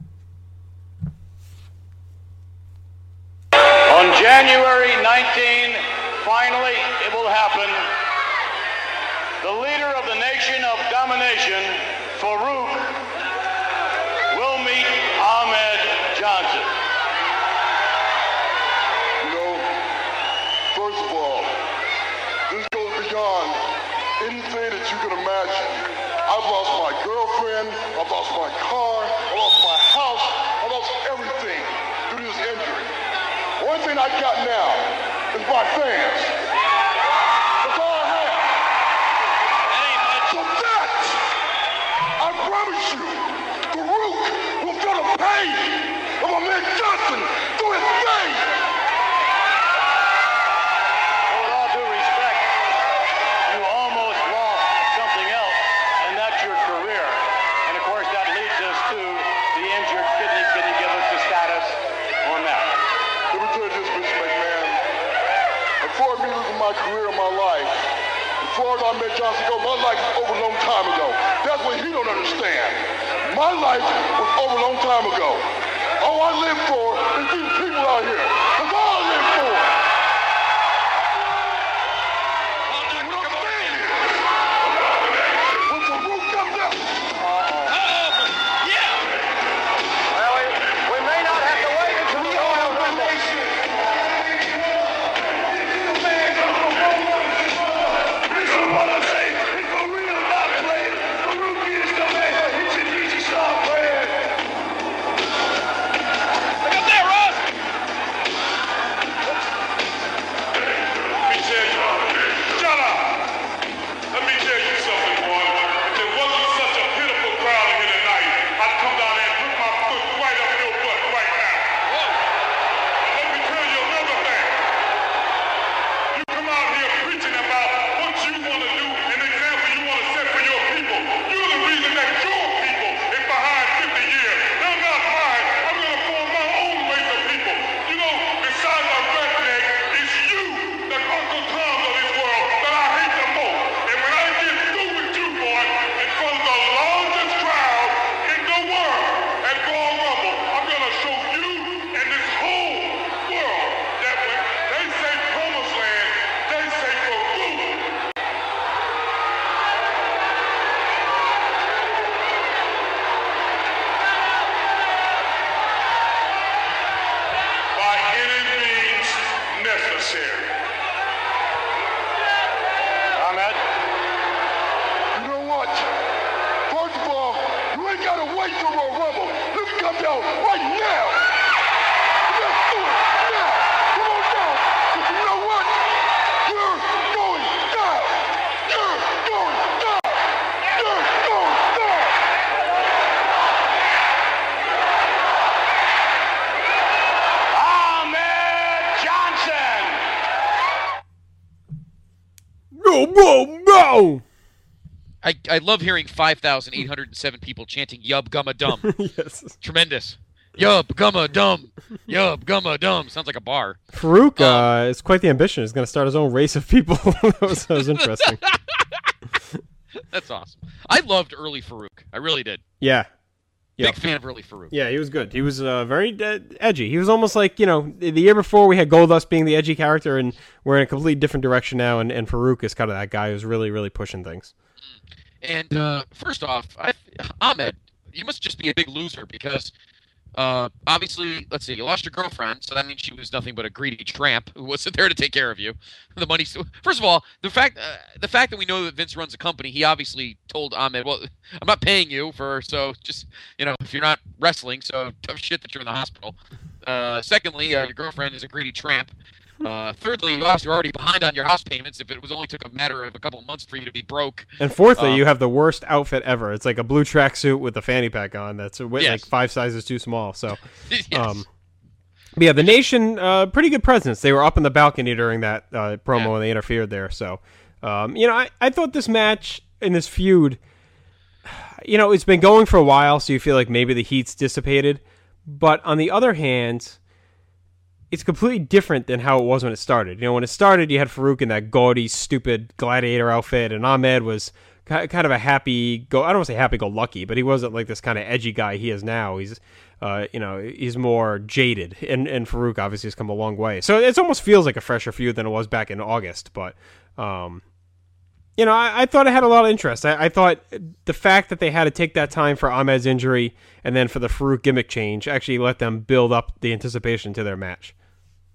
On January nineteenth, finally, it will happen. The leader of the nation of domination, Farouk, will meet Ahmed Johnson. You know, first of all, this goes to beyond anything that you can imagine. I've lost my girlfriend, I've lost my car, I lost my house, I lost everything due to this injury. One thing I got now is my fans. That's all I have. So that, I promise you, Farouk will feel the pain of my man Johnson through his face. With all due respect, you almost lost something else, and that's your career. And of course, that leads us to the injured kidney. Can you give us the status on that? Let me tell you this, Mister McMahon. Before me losing my career and my life, before I met Johnson go, my life was over a long time ago. That's what he don't understand. My life was over a long time ago. All I live for is these people out here. That's all I live for. When the roof comes up. Well, we, we may not have to wait until the Royal Rumble. No, no, no! I, I love hearing five thousand eight hundred seven people chanting Yub Gumma Dum. Yes. Tremendous. Yub Gumma Dum. Yub Gumma Dum. Sounds like a bar. Farouk, Um, uh, it's quite the ambition. He's going to start his own race of people. that, was, that was interesting. That's awesome. I loved early Farouk. I really did. Yeah. Big Yep. fan of early Farouk. Yeah, he was good. He was uh, very uh, edgy. He was almost like, you know, the year before we had Goldust being the edgy character, and we're in a completely different direction now, and, and Farouk is kind of that guy who's really, really pushing things. And uh, first off, I, Ahmed, you must just be a big loser because uh, obviously, let's see, you lost your girlfriend, so that means she was nothing but a greedy tramp who wasn't there to take care of you. The money. First of all, the fact uh, the fact that we know that Vince runs a company, he obviously told Ahmed, "Well, I'm not paying you for, so just you know, if you're not wrestling, so tough shit that you're in the hospital." Uh, secondly, uh, your girlfriend is a greedy tramp. Uh, thirdly, you lost, you're already behind on your house payments. If it was only took a matter of a couple months for you to be broke. And fourthly, um, you have the worst outfit ever. It's like a blue tracksuit with a fanny pack on that's uh, Yes. like five sizes too small. So, yes. um, but yeah, the Nation, uh, pretty good presence. They were up in the balcony during that uh, promo Yeah. and they interfered there. So, um, you know, I, I thought this match in this feud, you know, it's been going for a while, so you feel like maybe the heat's dissipated. But on the other hand, it's completely different than how it was when it started. You know, when it started, you had Farouk in that gaudy, stupid gladiator outfit, and Ahmed was ki- kind of a happy, go I don't want to say happy-go-lucky, but he wasn't like this kind of edgy guy he is now. He's, uh, you know, he's more jaded, and, and Farouk obviously has come a long way. So it almost feels like a fresher feud than it was back in August, but, um, you know, I, I thought it had a lot of interest. I, I thought the fact that they had to take that time for Ahmed's injury and then for the Farouk gimmick change actually let them build up the anticipation to their match.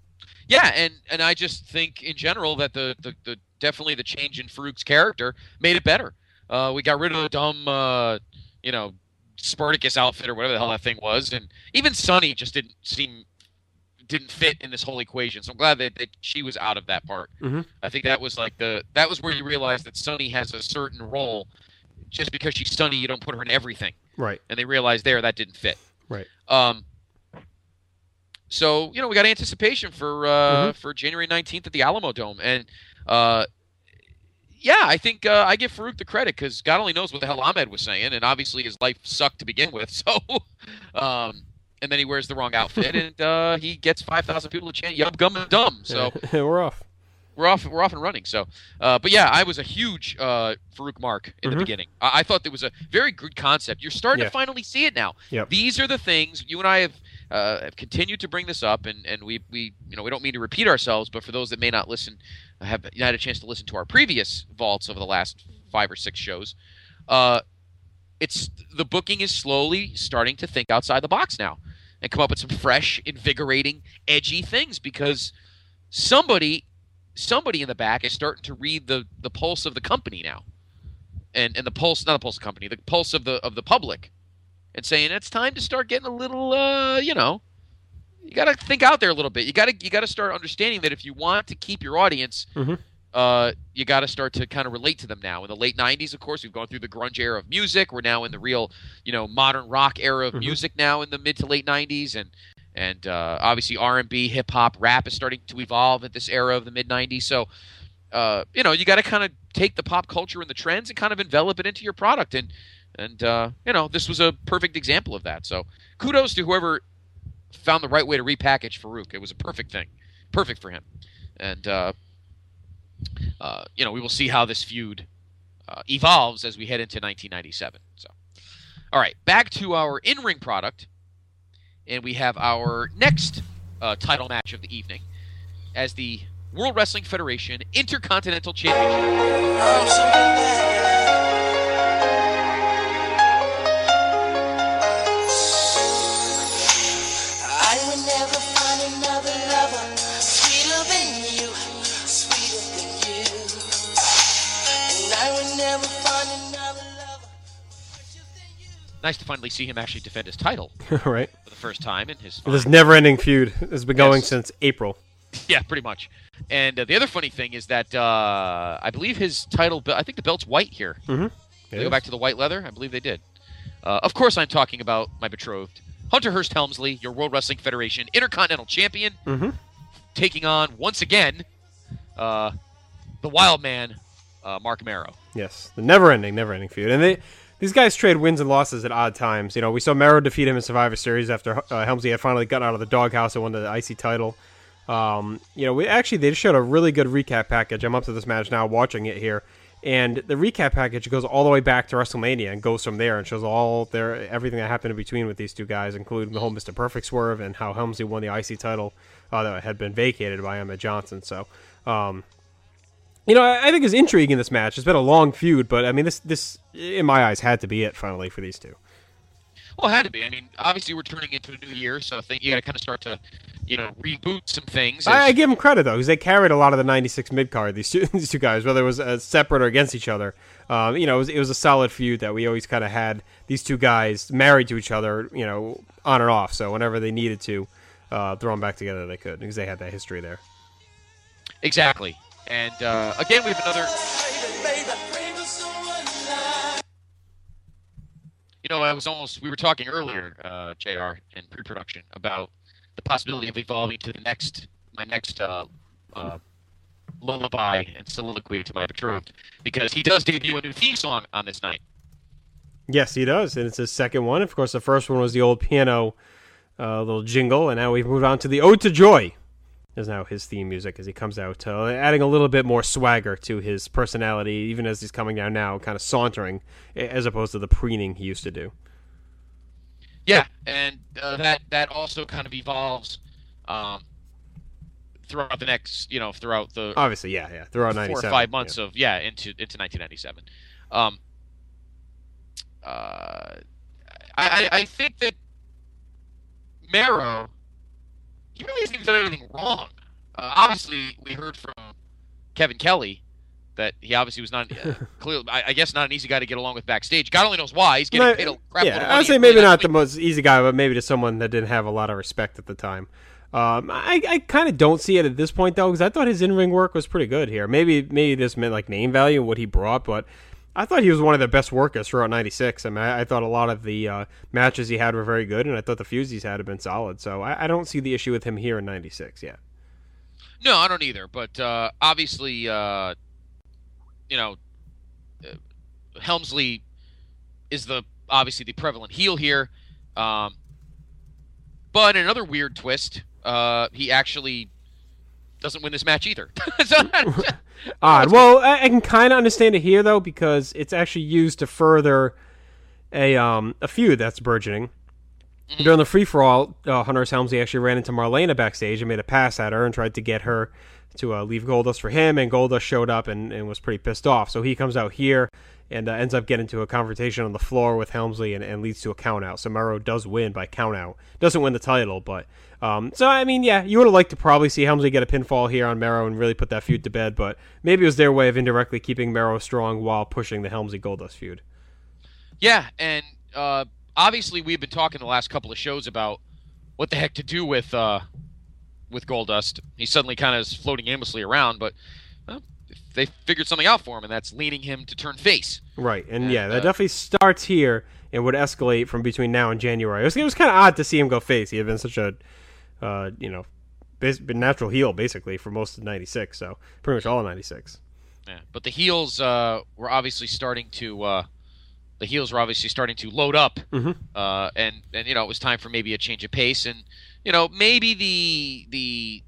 Yeah, and, and I just think in general that the, the, the definitely the change in Farouk's character made it better. Uh, we got rid of the dumb, uh, you know, Spartacus outfit or whatever the hell that thing was, and even Sunny just didn't seem didn't fit in this whole equation. So I'm glad that, that she was out of that part. Mm-hmm. I think that was like the that was where you realize that Sunny has a certain role. Just because she's Sunny, you don't put her in everything. Right. And they realized there that didn't fit. Right. Um. So you know we got anticipation for uh, mm-hmm. for January nineteenth at the Alamo Dome, and uh, yeah, I think uh, I give Farouk the credit because God only knows what the hell Ahmed was saying, and obviously his life sucked to begin with. So, um, and then he wears the wrong outfit, and uh, he gets five thousand people to chant "Yum Gum and Dumb." So we're off. We're off. We're off and running. So, uh, but yeah, I was a huge uh, Farouk mark in mm-hmm. the beginning. I-, I thought there was a very good concept. You're starting yeah. to finally see it now. Yep. These are the things you and I have uh, have continued to bring this up, and, and we we you know we don't mean to repeat ourselves, but for those that may not listen, have had a chance to listen to our previous vaults over the last five or six shows. Uh, it's the booking is slowly starting to think outside the box now and come up with some fresh, invigorating, edgy things because somebody. Somebody in the back is starting to read the, the pulse of the company now, and and the pulse not the pulse of the company, the pulse of the of the public, and saying it's time to start getting a little, uh, you know, you got to think out there a little bit. You got to you got to start understanding that if you want to keep your audience, mm-hmm. uh, you got to start to kind of relate to them now. In the late nineties, of course, we've gone through the grunge era of music. We're now in the real, you know, modern rock era of mm-hmm. music now in the mid to late nineties, and. And uh, obviously R and B, hip-hop, rap is starting to evolve at this era of the mid nineties. So, uh, you know, you got to kind of take the pop culture and the trends and kind of envelop it into your product. And, and uh, you know, this was a perfect example of that. So kudos to whoever found the right way to repackage Farouk. It was a perfect thing. Perfect for him. And, uh, uh, you know, we will see how this feud uh, evolves as we head into nineteen ninety-seven. So, all right, back to our in-ring product. And we have our next uh, title match of the evening as the World Wrestling Federation Intercontinental Championship. I will never find another lover sweeter than you, sweeter than you. And I will never find another lover fresher than you. Nice to finally see him actually defend his title. Right. For the first time in his This never-ending feud has been going yes. since April. Yeah, pretty much. And uh, the other funny thing is that uh, I believe his title, I think the belt's white here. Mm-hmm. They go back to the white leather? I believe they did. Uh, of course I'm talking about my betrothed, Hunter Hearst Helmsley, your World Wrestling Federation Intercontinental Champion, mm-hmm. taking on, once again, uh, the wild man, uh, Mark Mero. Yes, the never-ending, never-ending feud. And they... These guys trade wins and losses at odd times. You know, we saw Mero defeat him in Survivor Series after uh, Helmsley had finally gotten out of the doghouse and won the I C title. Um, you know, we actually they just showed a really good recap package. I'm up to this match now, watching it here, and the recap package goes all the way back to WrestleMania and goes from there and shows all their everything that happened in between with these two guys, including the whole Mister Perfect swerve and how Helmsley won the I C title uh, that had been vacated by Ahmed Johnson. So. Um, You know, I think it's intriguing in this match. It's been a long feud, but I mean, this, this in my eyes, had to be it finally for these two. Well, it had to be. I mean, obviously we're turning into a new year, so I think you got to kind of start to, you know, reboot some things. I, I give them credit though, because they carried a lot of the ninety-six mid card. These two, these two guys, whether it was uh, separate or against each other, um, you know, it was, it was a solid feud that we always kind of had these two guys married to each other, you know, on and off. So whenever they needed to uh, throw them back together, they could because they had that history there. Exactly. And, uh, again, we have another... You know, I was almost... We were talking earlier, uh, J R, in pre-production, about the possibility of evolving to the next... My next uh, uh, lullaby and soliloquy to my betrothed. Because he does debut a new theme song on this night. Yes, he does. And it's his second one. Of course, the first one was the old piano uh, little jingle. And now we've moved on to the Ode to Joy. Is now his theme music as he comes out, uh, adding a little bit more swagger to his personality, even as he's coming down now, kind of sauntering, as opposed to the preening he used to do. Yeah, and uh, that that also kind of evolves um, throughout the next, you know, throughout the obviously, yeah, yeah, throughout four ninety-seven, or five months yeah. of yeah into into nineteen ninety-seven. Um, uh, I I think that Mero. He really hasn't even done anything wrong. Uh, obviously, we heard from Kevin Kelly that he obviously was not uh, clearly, I, I guess, not an easy guy to get along with backstage. God only knows why. He's getting No, paid a crap yeah, load of money I'd say and maybe really not the doing- most easy guy, but maybe to someone that didn't have a lot of respect at the time. Um, I, I kind of don't see it at this point though, because I thought his in-ring work was pretty good here. Maybe maybe this meant like name value and what he brought, but I thought he was one of the best workers throughout ninety-six. I mean, I, I thought a lot of the uh, matches he had were very good, and I thought the feuds he's had have been solid. So I, I don't see the issue with him here in ninety-six yet. No, I don't either. But uh, obviously, uh, you know, uh, Helmsley is the obviously the prevalent heel here. Um, but in another weird twist, uh, he actually doesn't win this match either. So, Odd. Well, I, I can kind of understand it here though, because it's actually used to further a um a feud that's burgeoning. Mm-hmm. During the free for all, uh, Hunter S. Helmsley actually ran into Marlena backstage and made a pass at her and tried to get her to uh, leave Goldust for him, and Goldust showed up and, and was pretty pissed off. So he comes out here and uh, ends up getting into a confrontation on the floor with Helmsley and, and leads to a count out. So Mero does win by count out. Doesn't win the title, but um, so I mean, yeah, you would have liked to probably see Helmsley get a pinfall here on Mero and really put that feud to bed, but maybe it was their way of indirectly keeping Mero strong while pushing the Helmsley Goldust feud. Yeah, and uh, obviously we've been talking the last couple of shows about what the heck to do with uh, with Goldust. He suddenly kind of is floating aimlessly around, but well, they figured something out for him, and that's leading him to turn face. Right, and, and yeah, that uh, definitely starts here and would escalate from between now and January. It was, it was kind of odd to see him go face. He had been such a, uh, you know, bas- been natural heel basically for most of ninety-six, so pretty much all of ninety-six. Yeah, but the heels uh, were obviously starting to. Uh, the heels were obviously starting to load up, mm-hmm. uh, and and you know it was time for maybe a change of pace, and you know maybe the the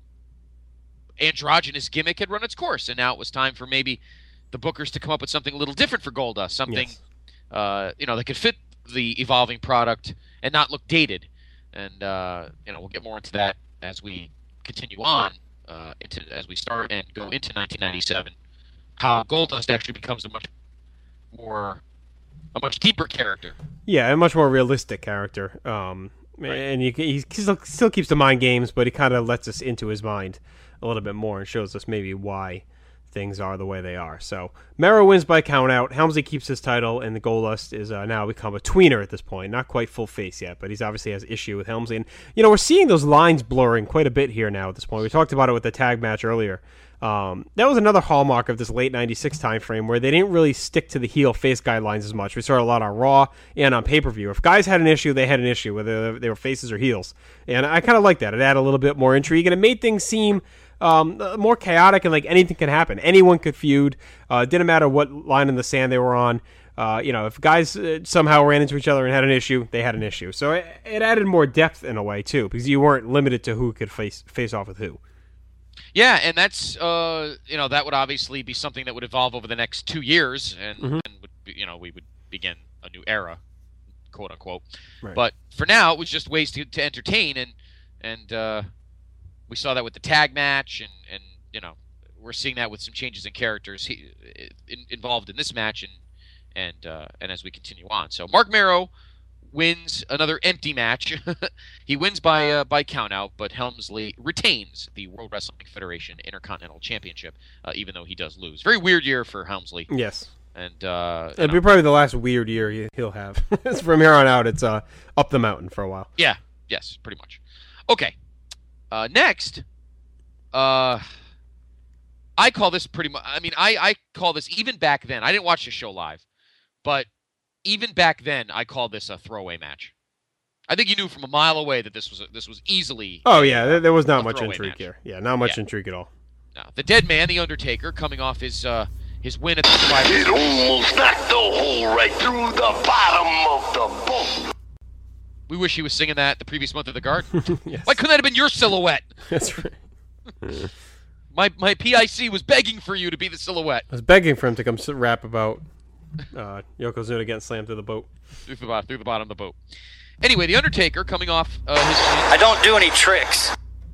androgynous gimmick had run its course, and now it was time for maybe the bookers to come up with something a little different for Goldust, something yes. uh, you know that could fit the evolving product and not look dated. And uh, you know we'll get more into that as we continue on uh, into as we start and go into nineteen ninety-seven. How Goldust actually becomes a much more a much deeper character. Yeah, a much more realistic character. Um, right. And you, he still, still keeps the mind games, but he kind of lets us into his mind a little bit more and shows us maybe why things are the way they are. So Mero wins by count out. Helmsley keeps his title, and the Goldust is uh, now become a tweener at this point. Not quite full face yet, but he's obviously has issue with Helmsley. And you know we're seeing those lines blurring quite a bit here now at this point. We talked about it with the tag match earlier. Um, that was another hallmark of this late ninety-six time frame where they didn't really stick to the heel face guidelines as much. We saw it a lot on Raw and on pay-per-view. If guys had an issue, they had an issue, whether they were faces or heels. And I kind of like that. It added a little bit more intrigue, and it made things seem um, more chaotic and like anything can happen. Anyone could feud. Uh, it didn't matter what line in the sand they were on. Uh, you know, if guys uh, somehow ran into each other and had an issue, they had an issue. So it, it added more depth in a way, too, because you weren't limited to who could face face off with who. Yeah, and that's uh, you know that would obviously be something that would evolve over the next two years, and, mm-hmm. and would be, you know we would begin a new era, quote unquote. Right. But for now, it was just ways to, to entertain, and and uh, we saw that with the tag match, and, and you know we're seeing that with some changes in characters he, in, involved in this match, and and uh, and as we continue on. So Marc Mero wins another empty match. He wins by uh, by countout, but Helmsley retains the World Wrestling Federation Intercontinental Championship, uh, even though he does lose. Very weird year for Helmsley. Yes. And uh, it'll be probably the last weird year he- he'll have. From here on out, it's uh, up the mountain for a while. Yeah. Yes, pretty much. Okay. Uh, next, uh, I call this pretty much, I mean, I, I call this, even back then, I didn't watch the show live, but even back then, I called this a throwaway match. I think you knew from a mile away that this was a, this was easily. Oh yeah, there, there was not a much throwaway intrigue match. here. Yeah, not much Yeah. intrigue at all. No, the Dead Man, the Undertaker, coming off his uh, his win at the Survivor It Series. almost knocked the hole right through the bottom of the boat. We wish he was singing that the previous month at the Garden. Yes. Why couldn't that have been your silhouette? That's right. My my P I C was begging for you to be the silhouette. I was begging for him to come sit rap about uh, Yokozuna getting slammed through the boat. Through the, bottom, through the bottom of the boat. Anyway, the Undertaker coming off uh, his I don't do any tricks.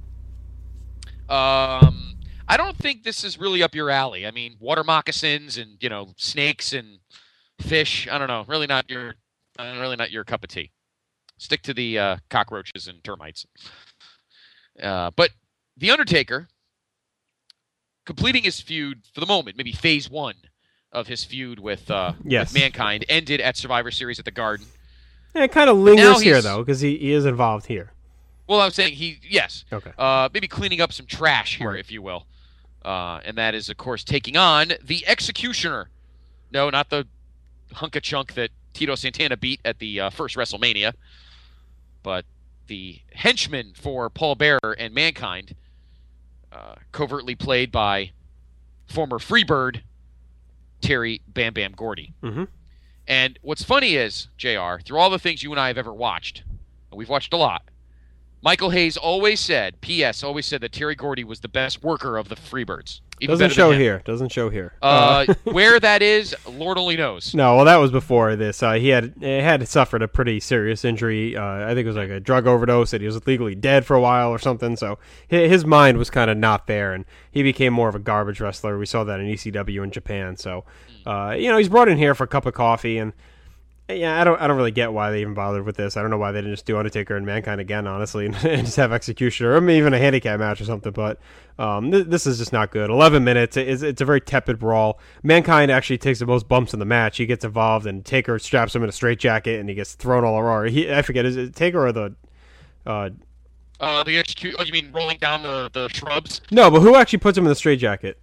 Um, I don't think this is really up your alley. I mean, water moccasins and you know snakes and fish. I don't know. Really not your, uh, really not your cup of tea. Stick to the uh, cockroaches and termites. Uh, but The Undertaker, completing his feud for the moment, maybe phase one of his feud with, uh, yes. with Mankind, ended at Survivor Series at the Garden. Yeah, it kind of lingers here, though, because he, he is involved here. Well, I'm saying he, yes. Okay. Uh, maybe cleaning up some trash here, right. if you will. Uh, and that is, of course, taking on the Executioner. No, not the hunk-a-chunk that Tito Santana beat at the uh, first WrestleMania, but the henchman for Paul Bearer and Mankind, uh, covertly played by former Freebird Terry Bam Bam Gordy. Mm-hmm. And what's funny is, J R, through all the things you and I have ever watched, and we've watched a lot, Michael Hayes always said, P S always said that Terry Gordy was the best worker of the Freebirds. Even Doesn't better show than him. here. Doesn't show here. Uh, where that is, Lord only knows. No, well, that was before this. Uh, he had had suffered a pretty serious injury. Uh, I think it was like a drug overdose, and he was legally dead for a while or something. So his mind was kind of not there, and he became more of a garbage wrestler. We saw that in E C W in Japan. So, uh, you know, he's brought in here for a cup of coffee, and yeah, I don't, I don't really get why they even bothered with this. I don't know why they didn't just do Undertaker and Mankind again, honestly, and, and just have Executioner, or maybe even a handicap match or something. But um, th- this is just not good. Eleven minutes. It's, it's a very tepid brawl. Mankind actually takes the most bumps in the match. He gets involved, and Taker straps him in a straitjacket, and he gets thrown all around. He, I forget, is it Taker or the? Uh, uh, the execute. Oh, you mean rolling down the, the shrubs? No, but who actually puts him in the straitjacket?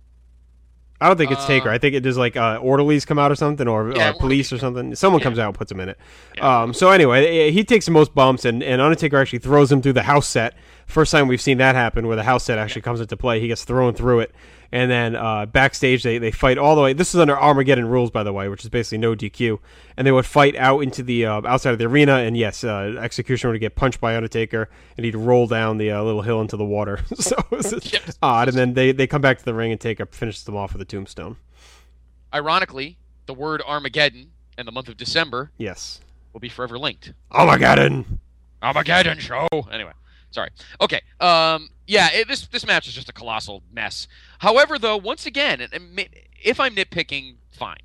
I don't think it's Uh, Taker. I think it does like uh, orderlies come out or something, or Yeah, uh, police or something. Someone Yeah. comes out and puts him in it. Yeah. Um, so anyway, he takes the most bumps, and, and Undertaker actually throws him through the house set. First time we've seen that happen, where the house set actually comes into play. He gets thrown through it, and then uh, backstage they, they fight all the way. This is under Armageddon rules, by the way, which is basically no D Q. And they would fight out into the uh, outside of the arena, and yes, uh, Executioner would get punched by Undertaker, and he'd roll down the uh, little hill into the water. So it was Yes. odd. And then they, they come back to the ring, and Taker finishes them off with a tombstone. Ironically, the word Armageddon and the month of December Yes. will be forever linked. Armageddon. Armageddon show. Anyway, sorry. Okay. Um. Yeah. It, this this match is just a colossal mess. However, though, once again, and, and if I'm nitpicking, fine.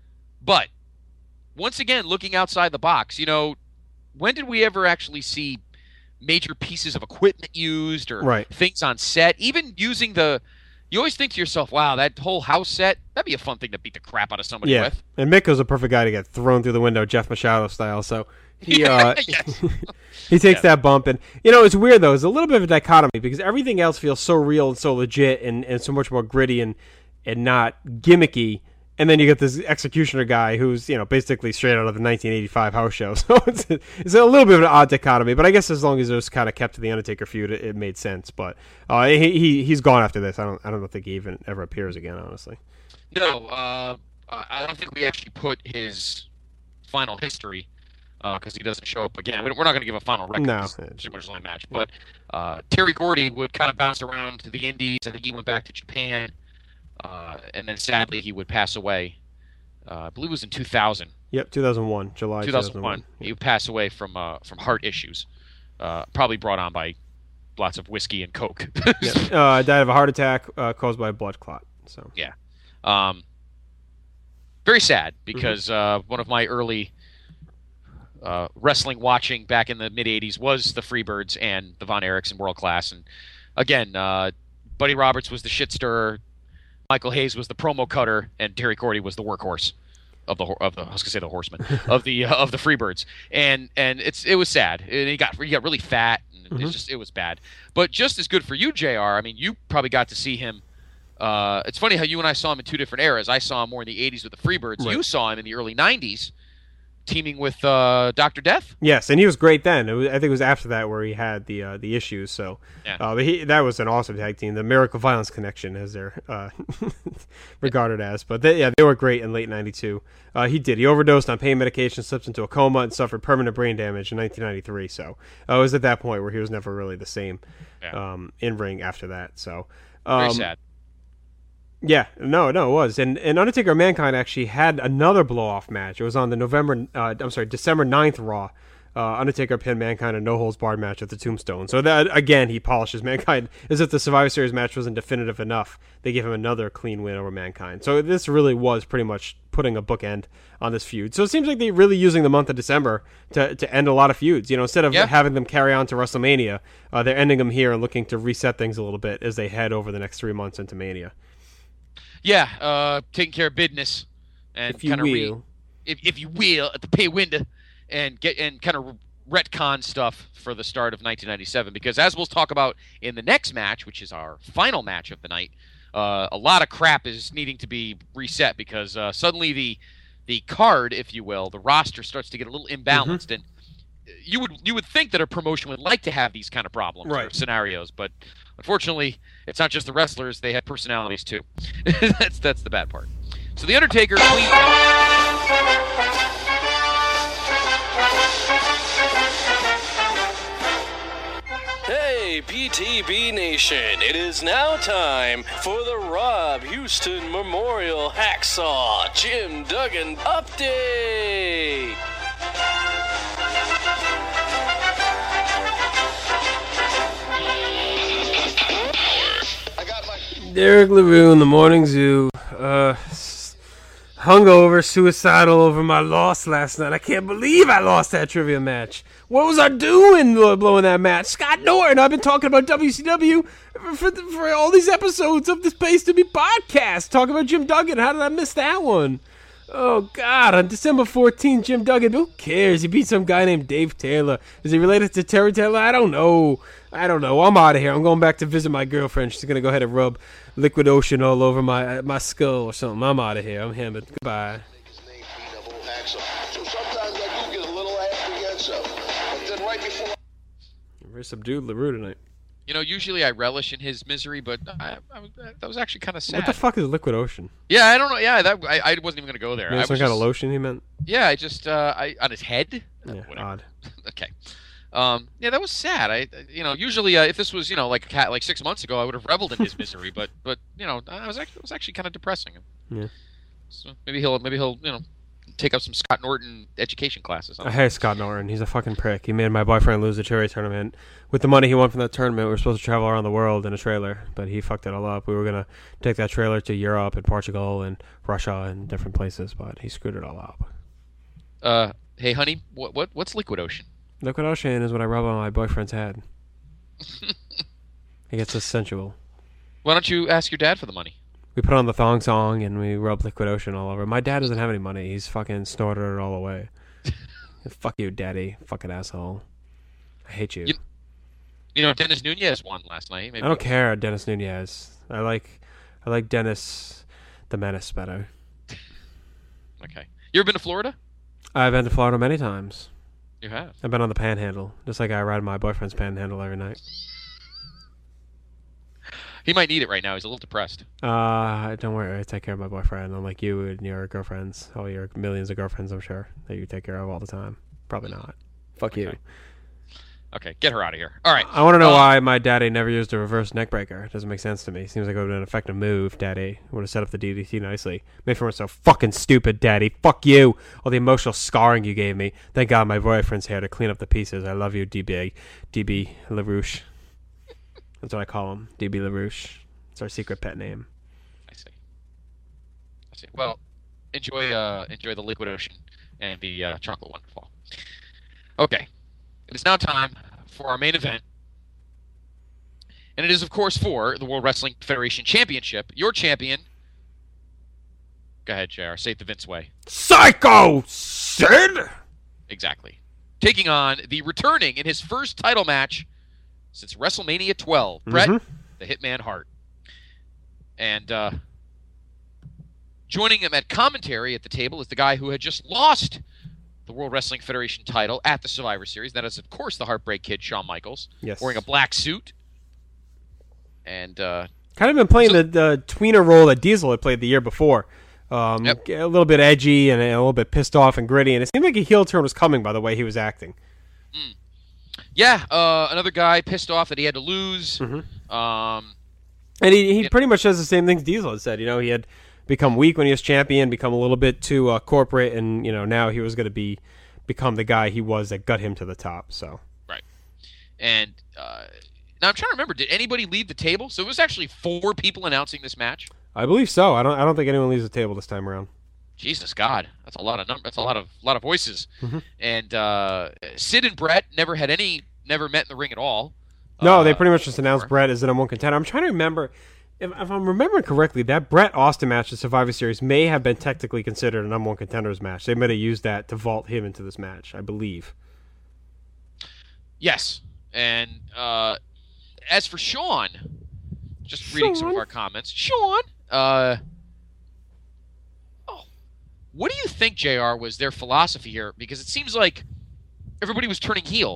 But once again, looking outside the box, you know, when did we ever actually see major pieces of equipment used or Right. things on set? Even using the, you always think to yourself, "Wow, that whole house set, that'd be a fun thing to beat the crap out of somebody Yeah. with." And Mick was a perfect guy to get thrown through the window, Jeff Machado style. So he uh, Yes. he takes Yeah. that bump, and you know it's weird though. It's a little bit of a dichotomy because everything else feels so real and so legit and, and so much more gritty and and not gimmicky. And then you get this Executioner guy who's, you know, basically straight out of the nineteen eighty-five house show. So it's, it's a little bit of an odd dichotomy, but I guess as long as it was kind of kept to the Undertaker feud, it, it made sense. But uh, he, he he's gone after this. I don't I don't think he even ever appears again, honestly. No, uh, I don't think we actually put his final history because he doesn't show up again. We're not going to give a final record. No. It's pretty much the only match. But uh, Terry Gordy would kind of bounce around to the Indies. I think he went back to Japan. Uh, and then sadly he would pass away. Uh, I believe it was in two thousand. Yep, two thousand one, July two thousand one. He would pass away from uh, from heart issues, uh, probably brought on by lots of whiskey and coke. Yeah. Uh, died of a heart attack uh, caused by a blood clot. So yeah, um, very sad because mm-hmm. uh, one of my early uh, wrestling watching back in the mid eighties was the Freebirds and the Von Erichs in World Class, and again, uh, Buddy Roberts was the shit stirrer. Michael Hayes was the promo cutter, and Terry Gordy was the workhorse of the of the I was gonna say the horseman of the uh, of the Freebirds, and and it's it was sad. And he got he got really fat, and mm-hmm. it's just it was bad. But just as good for you, J R. I mean, you probably got to see him. Uh, it's funny how you and I saw him in two different eras. I saw him more in the eighties with the Freebirds. Right. You saw him in the early nineties, teaming with uh, Doctor Death. Yes, and he was great then. It was, I think it was after that where he had the uh, the issues. So, yeah. uh, but he, that was an awesome tag team, the Miracle Violence Connection, as they're uh, regarded as. But they, yeah, they were great in late ninety-two. Uh, he did. He overdosed on pain medication, slipped into a coma, and suffered permanent brain damage in nineteen ninety-three. So uh, it was at that point where he was never really the same yeah. um, in ring after that. So um, very sad. Yeah, no, no, it was, and and Undertaker and Mankind actually had another blow off match. It was on the November, uh, I'm sorry, December ninth Raw. Uh, Undertaker pinned Mankind in a no-holds-barred match at the Tombstone. So that, again, he polishes Mankind as if the Survivor Series match wasn't definitive enough. They give him another clean win over Mankind. So this really was pretty much putting a bookend on this feud. So it seems like they're really using the month of December to, to end a lot of feuds. You know, instead of yeah. having them carry on to WrestleMania, uh, they're ending them here and looking to reset things a little bit as they head over the next three months into Mania. Yeah, uh, taking care of business. And If you kind of will. re- if, if you will, at the pay window. And get and kind of retcon stuff for the start of nineteen ninety-seven, because as we'll talk about in the next match, which is our final match of the night, uh, a lot of crap is needing to be reset because uh, suddenly the the card, if you will, the roster starts to get a little imbalanced, mm-hmm. and you would you would think that a promotion would like to have these kind of problems right. or scenarios, but unfortunately, it's not just the wrestlers; they have personalities too. that's that's the bad part. So the Undertaker clean. Hey, P T B Nation, it is now time for the Rob Houston Memorial Hacksaw Jim Duggan Update. Derek LaRue in the Morning Zoo. Uh, hungover, suicidal over my loss last night. I can't believe I lost that trivia match. What was I doing blowing that match? Scott Norton, I've been talking about W C W for, for all these episodes of this Place to Be podcast, talking about Jim Duggan. How did I miss that one? Oh, God, on December fourteenth, Jim Duggan, who cares? He beat some guy named Dave Taylor. Is he related to Terry Taylor? I don't know. I don't know. I'm out of here. I'm going back to visit my girlfriend. She's going to go ahead and rub Liquid Ocean all over my my skull or something. I'm out of here. I'm hammered. Goodbye. So sometimes I do get a little apprehensive. But then right before... Very subdued LaRue tonight. You know, usually I relish in his misery, but I, I, that was actually kind of sad. What the fuck is Liquid Ocean? Yeah, I don't know. Yeah, that I, I wasn't even going to go there. Maybe I some was kind just, of lotion he meant? Yeah, I just, uh, I on his head? Yeah, Whatever. odd. Okay. Um, yeah, that was sad. I, you know, usually uh, if this was, you know, like a cat, like six months ago, I would have reveled in his misery. But, but you know, I was actually, it was actually kind of depressing. Yeah. So maybe he'll, maybe he'll, you know, take up some Scott Norton education classes. I hate Scott Norton. He's a fucking prick. He made my boyfriend lose the charity tournament. With the money he won from that tournament, we were supposed to travel around the world in a trailer, but he fucked it all up. We were gonna take that trailer to Europe and Portugal and Russia and different places, but he screwed it all up. Uh, hey, honey, what, what, what's Liquid Ocean? Liquid Ocean is what I rub on my boyfriend's head. It gets us sensual. Why don't you ask your dad for the money? We put on the thong song and we rub Liquid Ocean all over. My dad doesn't have any money. He's fucking snorted it all away. Fuck you, daddy. Fucking asshole. I hate you. you. You know, Dennis Nunez won last night. Maybe I don't care, Dennis Nunez. I like, I like Dennis the Menace better. Okay. You ever been to Florida? I've been to Florida many times. You have? I've been on the Panhandle, just like I ride my boyfriend's Panhandle every night. He might need it right now. He's a little depressed. Uh, don't worry. I take care of my boyfriend, unlike you and your girlfriends. All your millions of girlfriends, I'm sure, that you take care of all the time. Probably not. Fuck okay. you. Okay, get her out of here. All right. I want to know uh, why my daddy never used a reverse neck breaker. It doesn't make sense to me. Seems like it would have been an effective move, daddy. Would have set up the D D T nicely. Made for so fucking stupid, daddy. Fuck you. All the emotional scarring you gave me. Thank God my boyfriend's here to clean up the pieces. I love you, D B. D B LaRouche. That's what I call him. D B LaRouche. It's our secret pet name. I see. I see. Well, enjoy uh, enjoy the Liquid Ocean and the uh, Chocolate Wonderful. Okay. It is now time for our main event. And it is, of course, for the World Wrestling Federation Championship. Your champion. Go ahead, J R. Say it the Vince way. Psycho Sid! Exactly. Taking on the returning in his first title match since WrestleMania twelve, mm-hmm. Bret the Hitman Hart. And uh, joining him at commentary at the table is the guy who had just lost the World Wrestling Federation title at the Survivor Series. That is, of course, the Heartbreak Kid, Shawn Michaels. Yes. Wearing a black suit. And uh, kind of been playing so, the, the tweener role that Diesel had played the year before. Um, yep. A little bit edgy and a little bit pissed off and gritty. And it seemed like a heel turn was coming by the way he was acting. Mm. Yeah, uh, another guy pissed off that he had to lose. Mm-hmm. Um, and he, he yeah. pretty much says the same things Diesel had said. You know, he had become weak when he was champion, become a little bit too uh, corporate, and you know now he was going to be become the guy he was that got him to the top. So right. And uh, now I'm trying to remember, did anybody leave the table? So it was actually four people announcing this match. I believe so. I don't. I don't think anyone leaves the table this time around. Jesus God, that's a lot of num- That's a lot of lot of voices. Mm-hmm. And uh, Sid and Brett never had any, never met in the ring at all. No, uh, they pretty much just announced Brett as the number one contender. I'm trying to remember, if, if I'm remembering correctly, that Brett Austin match at Survivor Series may have been technically considered a number one contenders match. They might have used that to vault him into this match, I believe. Yes, and uh, as for Sean, just Sean. reading some of our comments, Sean. Uh, oh, what do you think, J R, was their philosophy here? Because it seems like everybody was turning heel.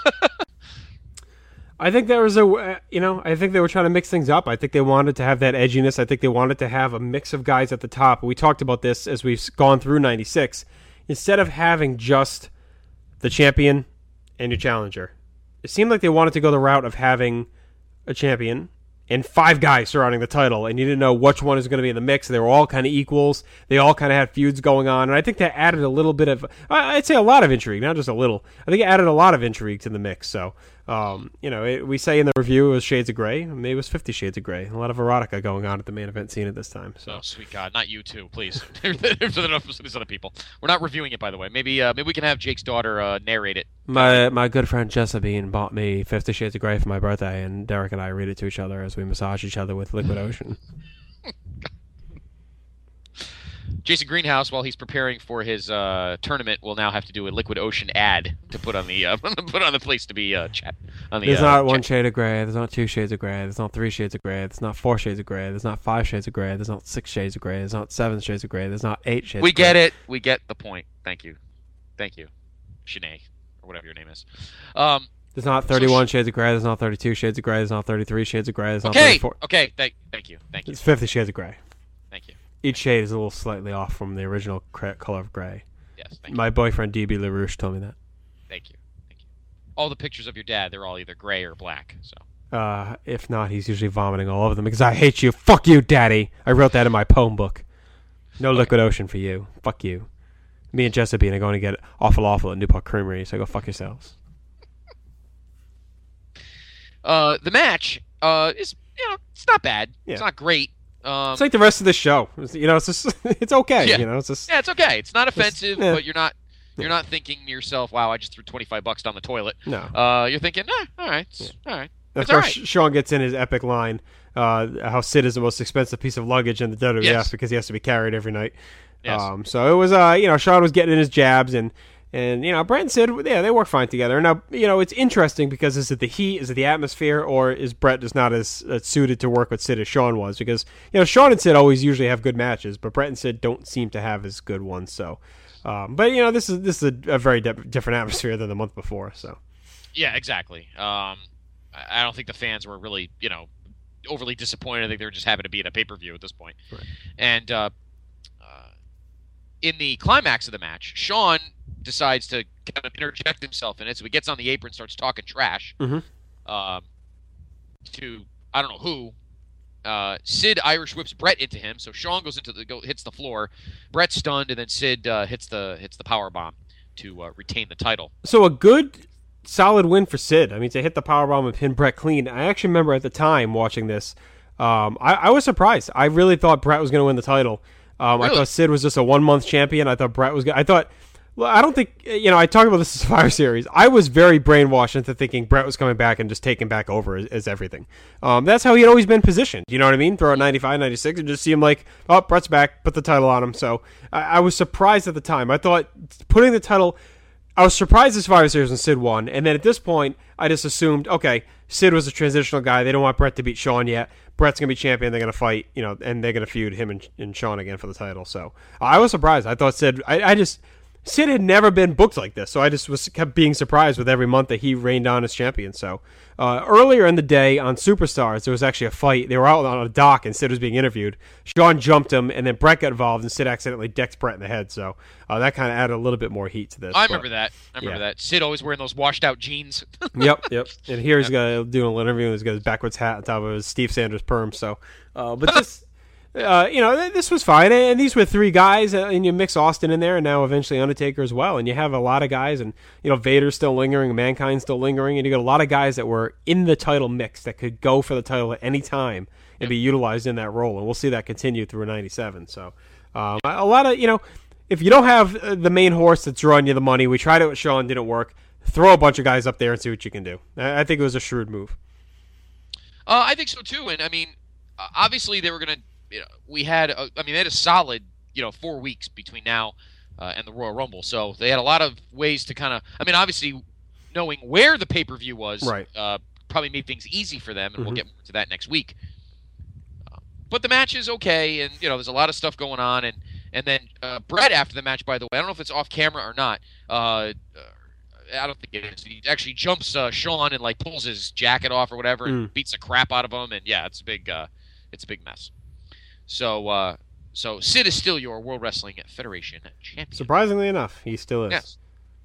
I think there was a, you know, I think they were trying to mix things up. I think they wanted to have that edginess. I think they wanted to have a mix of guys at the top. We talked about this as we've gone through ninety-six. Instead of having just the champion and your challenger, it seemed like they wanted to go the route of having a champion and five guys surrounding the title, and you didn't know which one is going to be in the mix. They were all kind of equals. They all kind of had feuds going on, and I think that added a little bit of, I'd say a lot of intrigue, not just a little. I think it added a lot of intrigue to the mix. So, um, you know, it, we say in the review it was Shades of Grey. Maybe it was Fifty Shades of Grey. A lot of erotica going on at the main event scene at this time. So, oh, sweet God, not you too, please. There's enough of these other people. We're not reviewing it, by the way. Maybe, uh, maybe we can have Jake's daughter uh, narrate it. My my good friend Jessabine bought me Fifty Shades of Grey for my birthday, and Derek and I read it to each other as we massage each other with Liquid Ocean. Jason Greenhouse, while he's preparing for his uh, tournament, will now have to do a Liquid Ocean ad to put on the uh, put on the place to be uh, chat. On the, there's uh, not one chat. shade of gray. There's not two shades of gray. There's not three shades of gray. There's not four shades of gray. There's not five shades of gray. There's not six shades of gray. There's not seven shades of gray. There's not eight shades. We of gray. get it. We get the point. Thank you. Thank you, Shanae, or whatever your name is. Um, There's not thirty-one so sh- shades of gray. There's not thirty-two shades of gray. There's not thirty-three shades of gray. There's not okay. thirty-four. Okay. Thank. Thank you. Thank you. It's fifty shades of gray. Thank you. Each shade is a little slightly off from the original cra- color of gray. Yes. Thank My you. boyfriend D B LaRouche told me that. Thank you. Thank you. All the pictures of your dad, they're all either gray or black. So. Uh, if not, he's usually vomiting all over them because I hate you. Fuck you, Daddy. I wrote that in my poem book. No Liquid Ocean for you. Fuck you. Me and Jessabine are going to get awful awful at Newport Creamery, so go fuck yourselves. Uh, the match uh, is, you know, it's not bad. Yeah. It's not great. Um, It's like the rest of the show. It's, you know, it's just, it's okay. Yeah. You know, it's just yeah, it's okay. It's not offensive, yeah. but you're not you're not thinking to yourself, "Wow, I just threw twenty-five bucks down the toilet." no. Uh, you're thinking, "Nah, all right, it's, all right." And of It's all course, right. Sean gets in his epic line, uh, how Sid is the most expensive piece of luggage in the W W F Yes. because he has to be carried every night. Yes. Um, so it was, uh, you know, Sean was getting in his jabs, and, and you know, Brett and Sid, yeah, they work fine together. Now, you know, it's interesting because is it the heat, is it the atmosphere, or is Brett just not as uh, suited to work with Sid as Sean was? Because, you know, Sean and Sid always usually have good matches, but Brett and Sid don't seem to have as good ones. So, um, but, you know, this is this is a, a very di- different atmosphere than the month before, so. Yeah, exactly. Um, I I don't think the fans were really, you know, overly disappointed. I think they were just happy to be at a pay-per-view at this point. Right. And uh, uh, in the climax of the match, Sean decides to kind of interject himself in it. So he gets on the apron, starts talking trash Mm-hmm. um, to I don't know who. Uh, Sid Irish whips Brett into him, so Sean goes into the go, hits the floor. Brett's stunned, and then Sid uh, hits the hits the power bomb to uh, retain the title. So a good, solid win for Sid. I mean, to hit the powerbomb and pin Brett clean. I actually remember at the time watching this, um, I, I was surprised. I really thought Brett was going to win the title. Um, Really? I thought Sid was just a one-month champion. I thought Brett was going to... I thought... Well, I don't think... You know, I talked about this in Survivor Series. I was very brainwashed into thinking Brett was coming back and just taking back over as, as everything. Um, that's how he had always been positioned. You know what I mean? Throw out ninety-five, ninety-six, and just seemed like, oh, Brett's back. Put the title on him. So I, I was surprised at the time. I thought putting the title... I was surprised at Survivor Series when Sid won, and then at this point, I just assumed, okay, Sid was a transitional guy. They don't want Brett to beat Sean yet. Brett's going to be champion. They're going to fight, you know, and they're going to feud him and, and Sean again for the title. So I was surprised. I thought Sid, I, I just, Sid had never been booked like this, so I just was kept being surprised with every month that he reigned on as champion. So uh, earlier in the day on Superstars, there was actually a fight. They were out on a dock, and Sid was being interviewed. Sean jumped him, and then Brett got involved, and Sid accidentally decked Brett in the head. So uh, that kind of added a little bit more heat to this. I but- remember that. I remember yeah. that. Sid always wearing those washed out jeans. yep, yep. And here he's got doing a little interview, and he's got his backwards hat on top of his Steve Sanders perm. So, uh, but this uh, you know, th- this was fine. And these were three guys, uh, and you mix Austin in there, and now eventually Undertaker as well. And you have a lot of guys, and, you know, Vader's still lingering, Mankind's still lingering, and you got a lot of guys that were in the title mix that could go for the title at any time and be utilized in that role. And we'll see that continue through ninety-seven. So um, a lot of, you know, if you don't have the main horse that's drawing you the money, we tried it with Shawn, didn't work. Throw a bunch of guys up there and see what you can do. I think it was a shrewd move. Uh, I think so too. And I mean, obviously they were going to, you know, we had, a, I mean, they had a solid, you know, four weeks between now uh, and the Royal Rumble. So they had a lot of ways to kind of, I mean, obviously knowing where the pay-per-view was right. uh, probably made things easy for them. And mm-hmm. we'll get more to that next week. Uh, but the match is okay. And, you know, there's a lot of stuff going on. And, and then uh, Brett after the match, by the way, I don't know if it's off camera or not. Uh, I don't think it is. He actually jumps uh, Shawn and like pulls his jacket off or whatever and mm. beats the crap out of him. And yeah, it's a big, uh, it's a big mess. So, uh, so Sid is still your World Wrestling Federation champion. Surprisingly enough, he still is. Yes.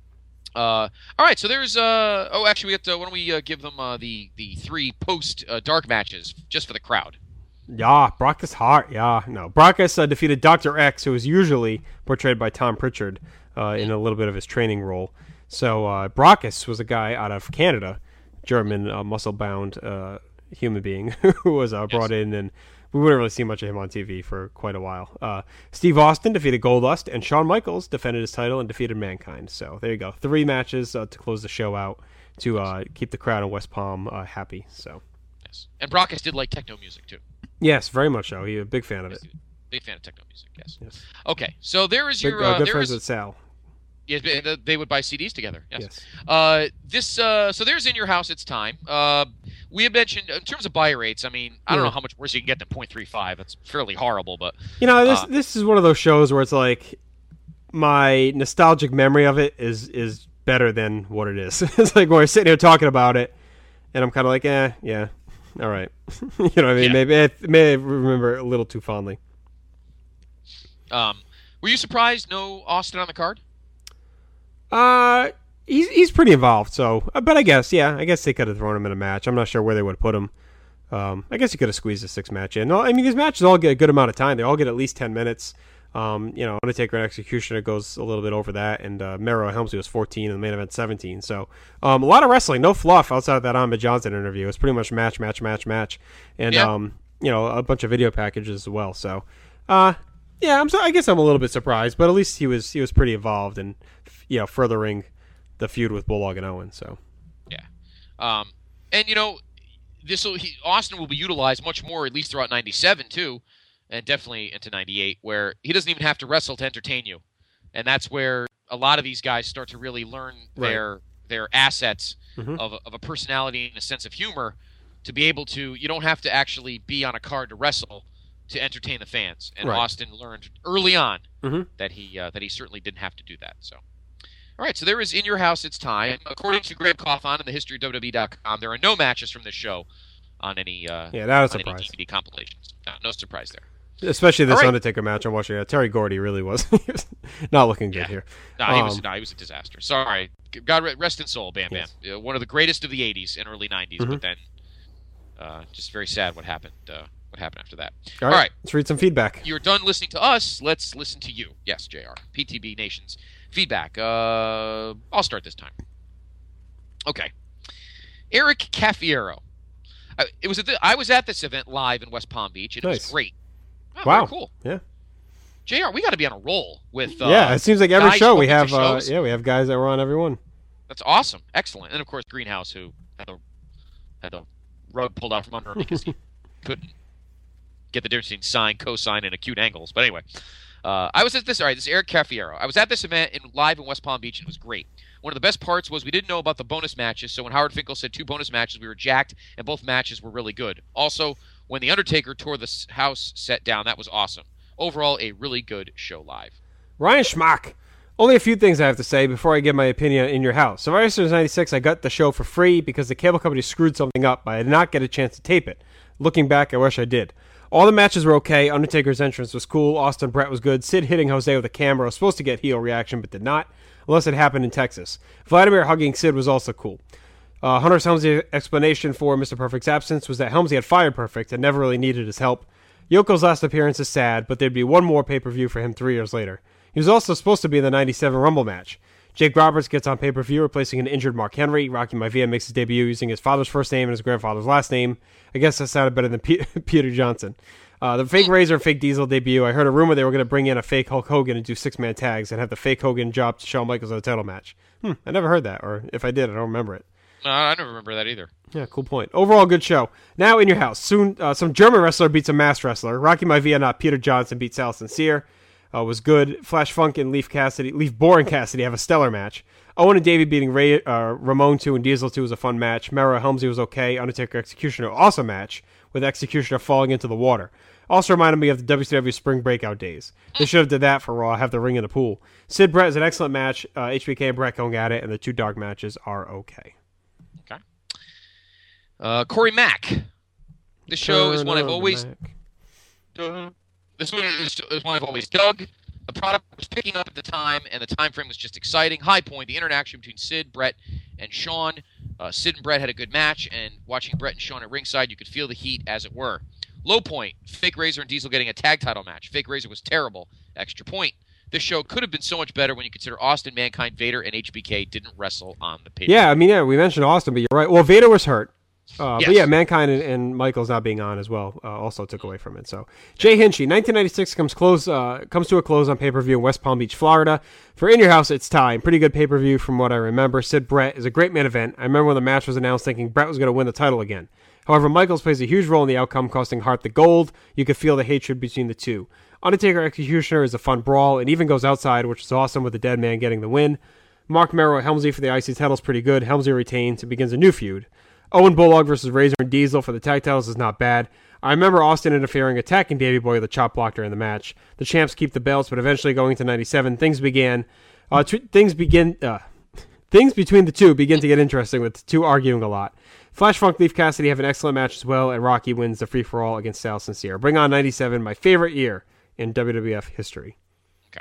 Uh, all right. So there's. Uh, oh, actually, we have to. Why don't we uh, give them uh, the the three post uh, dark matches just for the crowd? Yeah, Brockus Hart. Yeah, no. Brockus uh, defeated Doctor X, who is usually portrayed by Tom Pritchard uh, in a little bit of his training role. So uh, Brockus was a guy out of Canada, German uh, muscle-bound uh, human being who was uh, brought yes. in, and we wouldn't really see much of him on T V for quite a while. Uh, Steve Austin defeated Goldust, and Shawn Michaels defended his title and defeated Mankind. So there you go, three matches uh, to close the show out to uh, keep the crowd in West Palm uh, happy. So yes, and Brockus did like techno music too. Yes, very much so. He's a big fan of yes, it. Big fan of techno music. Yes. yes. Okay, so there is big, your uh, good uh, friends is, with Sal. Yes, they would buy C Ds together. Yes. yes. Uh, this uh, so there's In Your House. It's time. Uh, we had mentioned in terms of buy rates. I mean, I don't yeah. know how much worse you can get than point three five. That's fairly horrible, but you know, this uh, this is one of those shows where it's like my nostalgic memory of it is is better than what it is. It's like when we're sitting here talking about it, and I'm kind of like, eh, yeah, all right. You know what I mean? Yeah. Maybe I may remember it a little too fondly. Um, were you surprised no Austin on the card? Uh, he's he's pretty involved. So, but I guess yeah, I guess they could have thrown him in a match. I'm not sure where they would have put him. Um, I guess you could have squeezed a six match in. No, I mean these matches all get a good amount of time. They all get at least ten minutes. Um, you know, Undertaker and Executioner goes a little bit over that, and uh, Mero Helmsley was fourteen, and the main event seventeen. So, um, a lot of wrestling, no fluff outside of that Ahmed Johnson interview. It's pretty much match, match, match, match, and yeah. um, you know, a bunch of video packages as well. So, uh, yeah, I'm so I guess I'm a little bit surprised, but at least he was he was pretty involved and you know furthering the feud with Bulldog and Owen. So, yeah, um, and you know, this will Austin will be utilized much more at least throughout ninety-seven too. And definitely into ninety-eight, where he doesn't even have to wrestle to entertain you. And that's where a lot of these guys start to really learn right. their their assets mm-hmm. of, of a personality and a sense of humor to be able to, you don't have to actually be on a card to wrestle to entertain the fans. And right. Austin learned early on mm-hmm. that he uh, that he certainly didn't have to do that. So, all right, so there is In Your House, It's Time. According to Graham Coffin in the history of W W E dot com, there are no matches from this show on any, uh, yeah, that was on a surprise. any D V D compilations. No, no surprise there. Especially this right. Undertaker match I'm watching. Uh, Terry Gordy really was, he was not looking good yeah. here. No, he was um, no, he was a disaster. Sorry, God rest in soul, Bam Bam. Yes. Uh, one of the greatest of the eighties and early nineties, mm-hmm. but then uh, just very sad what happened. Uh, what happened after that? All right, All right, let's read some feedback. You're done listening to us. Let's listen to you. Yes, J R. P T B Nation's feedback. Uh, I'll start this time. Okay, Eric Caffiero. I, it was at the, I was at this event live in West Palm Beach, and nice. it was great. Oh, wow, very cool. Yeah. J R, we got to be on a roll with. Uh, yeah, it seems like every guys show we going to have. Uh, shows. yeah, we have guys that were on every one. That's awesome, excellent, and of course Greenhouse, who had the had the rug pulled out from under him because he couldn't get the difference between sine, cosine, and acute angles. But anyway, uh, I was at this. All right, this is Eric Caffiero. I was at this event in live in West Palm Beach, and it was great. One of the best parts was we didn't know about the bonus matches, so when Howard Finkel said two bonus matches, we were jacked, and both matches were really good. Also, when The Undertaker tore the house set down, that was awesome. Overall, a really good show live. Ryan Schmack. Only a few things I have to say before I give my opinion in your house. Survivor Series ninety-six, I got the show for free because the cable company screwed something up. I did not get a chance to tape it. Looking back, I wish I did. All the matches were okay. Undertaker's entrance was cool. Austin Brett was good. Sid hitting Jose with a camera was supposed to get heel reaction, but did not, unless it happened in Texas. Vladimir hugging Sid was also cool. Uh, Hunter's Helmsley explanation for Mister Perfect's absence was that Helmsley had fired Perfect and never really needed his help. Yoko's last appearance is sad, but there'd be one more pay-per-view for him three years later. He was also supposed to be in the ninety-seven Rumble match. Jake Roberts gets on pay-per-view, replacing an injured Mark Henry. Rocky Maivia makes his debut using his father's first name and his grandfather's last name. I guess that sounded better than P- Peter Johnson. Uh, the fake Razor and fake Diesel debut. I heard a rumor they were going to bring in a fake Hulk Hogan and do six-man tags and have the fake Hogan drop to Shawn Michaels in a title match. Hmm, I never heard that, or if I did, I don't remember it. No, I don't remember that either. Yeah, cool point. Overall, good show. Now in your house. Soon, uh, some German wrestler beats a masked wrestler. Rocky Maivia, not Peter Johnson, beats Sal Sincere. Uh, was good. Flash Funk and Leaf Cassidy, Leaf Boring Cassidy have a stellar match. Owen and Davey beating Ray, uh, Ramon two and Diesel two was a fun match. Mero Helmsley was okay. Undertaker Executioner, awesome match, with Executioner falling into the water. Also reminded me of the W C W Spring Breakout days. They should have did that for Raw, have the ring in the pool. Sid Brett is an excellent match. Uh, H B K and Brett going at it, and the two dark matches are okay. Okay. Uh, Corey Mack. This show is one I've always... Uh, this one is, is one I've always dug. The product was picking up at the time, and the time frame was just exciting. High point, the interaction between Sid, Brett, and Shawn. Uh, Sid and Brett had a good match, and watching Brett and Shawn at ringside, you could feel the heat, as it were. Low point, Fake Razor and Diesel getting a tag title match. Fake Razor was terrible. Extra point. This show could have been so much better when you consider Austin, Mankind, Vader, and H B K didn't wrestle on the pay-per-view. Yeah, I mean, yeah, we mentioned Austin, but you're right. Well, Vader was hurt. Uh, yes. But yeah, Mankind and, and Michaels not being on as well uh, also took away from it. So Jay Hinchy, nineteen ninety-six comes close uh, comes to a close on pay-per-view in West Palm Beach, Florida. For In Your House, it's time. Pretty good pay-per-view from what I remember. Sid Brett is a great main event. I remember when the match was announced thinking Brett was going to win the title again. However, Michaels plays a huge role in the outcome, costing Hart the gold. You could feel the hatred between the two. Undertaker Executioner is a fun brawl and even goes outside, which is awesome with the dead man getting the win. Mark Mero Helmsley for the I C title is pretty good. Helmsley retains and begins a new feud. Owen Bulldog versus Razor and Diesel for the tag titles is not bad. I remember Austin interfering, attacking Davey Boy with a chop block during the match. The champs keep the belts, but eventually going to ninety-seven, things began. Uh, t- things begin. Uh, things between the two begin to get interesting, with the two arguing a lot. Flash Funk, Leaf Cassidy have an excellent match as well, and Rocky wins the free for all against Sal Sincere. Bring on ninety-seven, my favorite year in W W F history. Okay.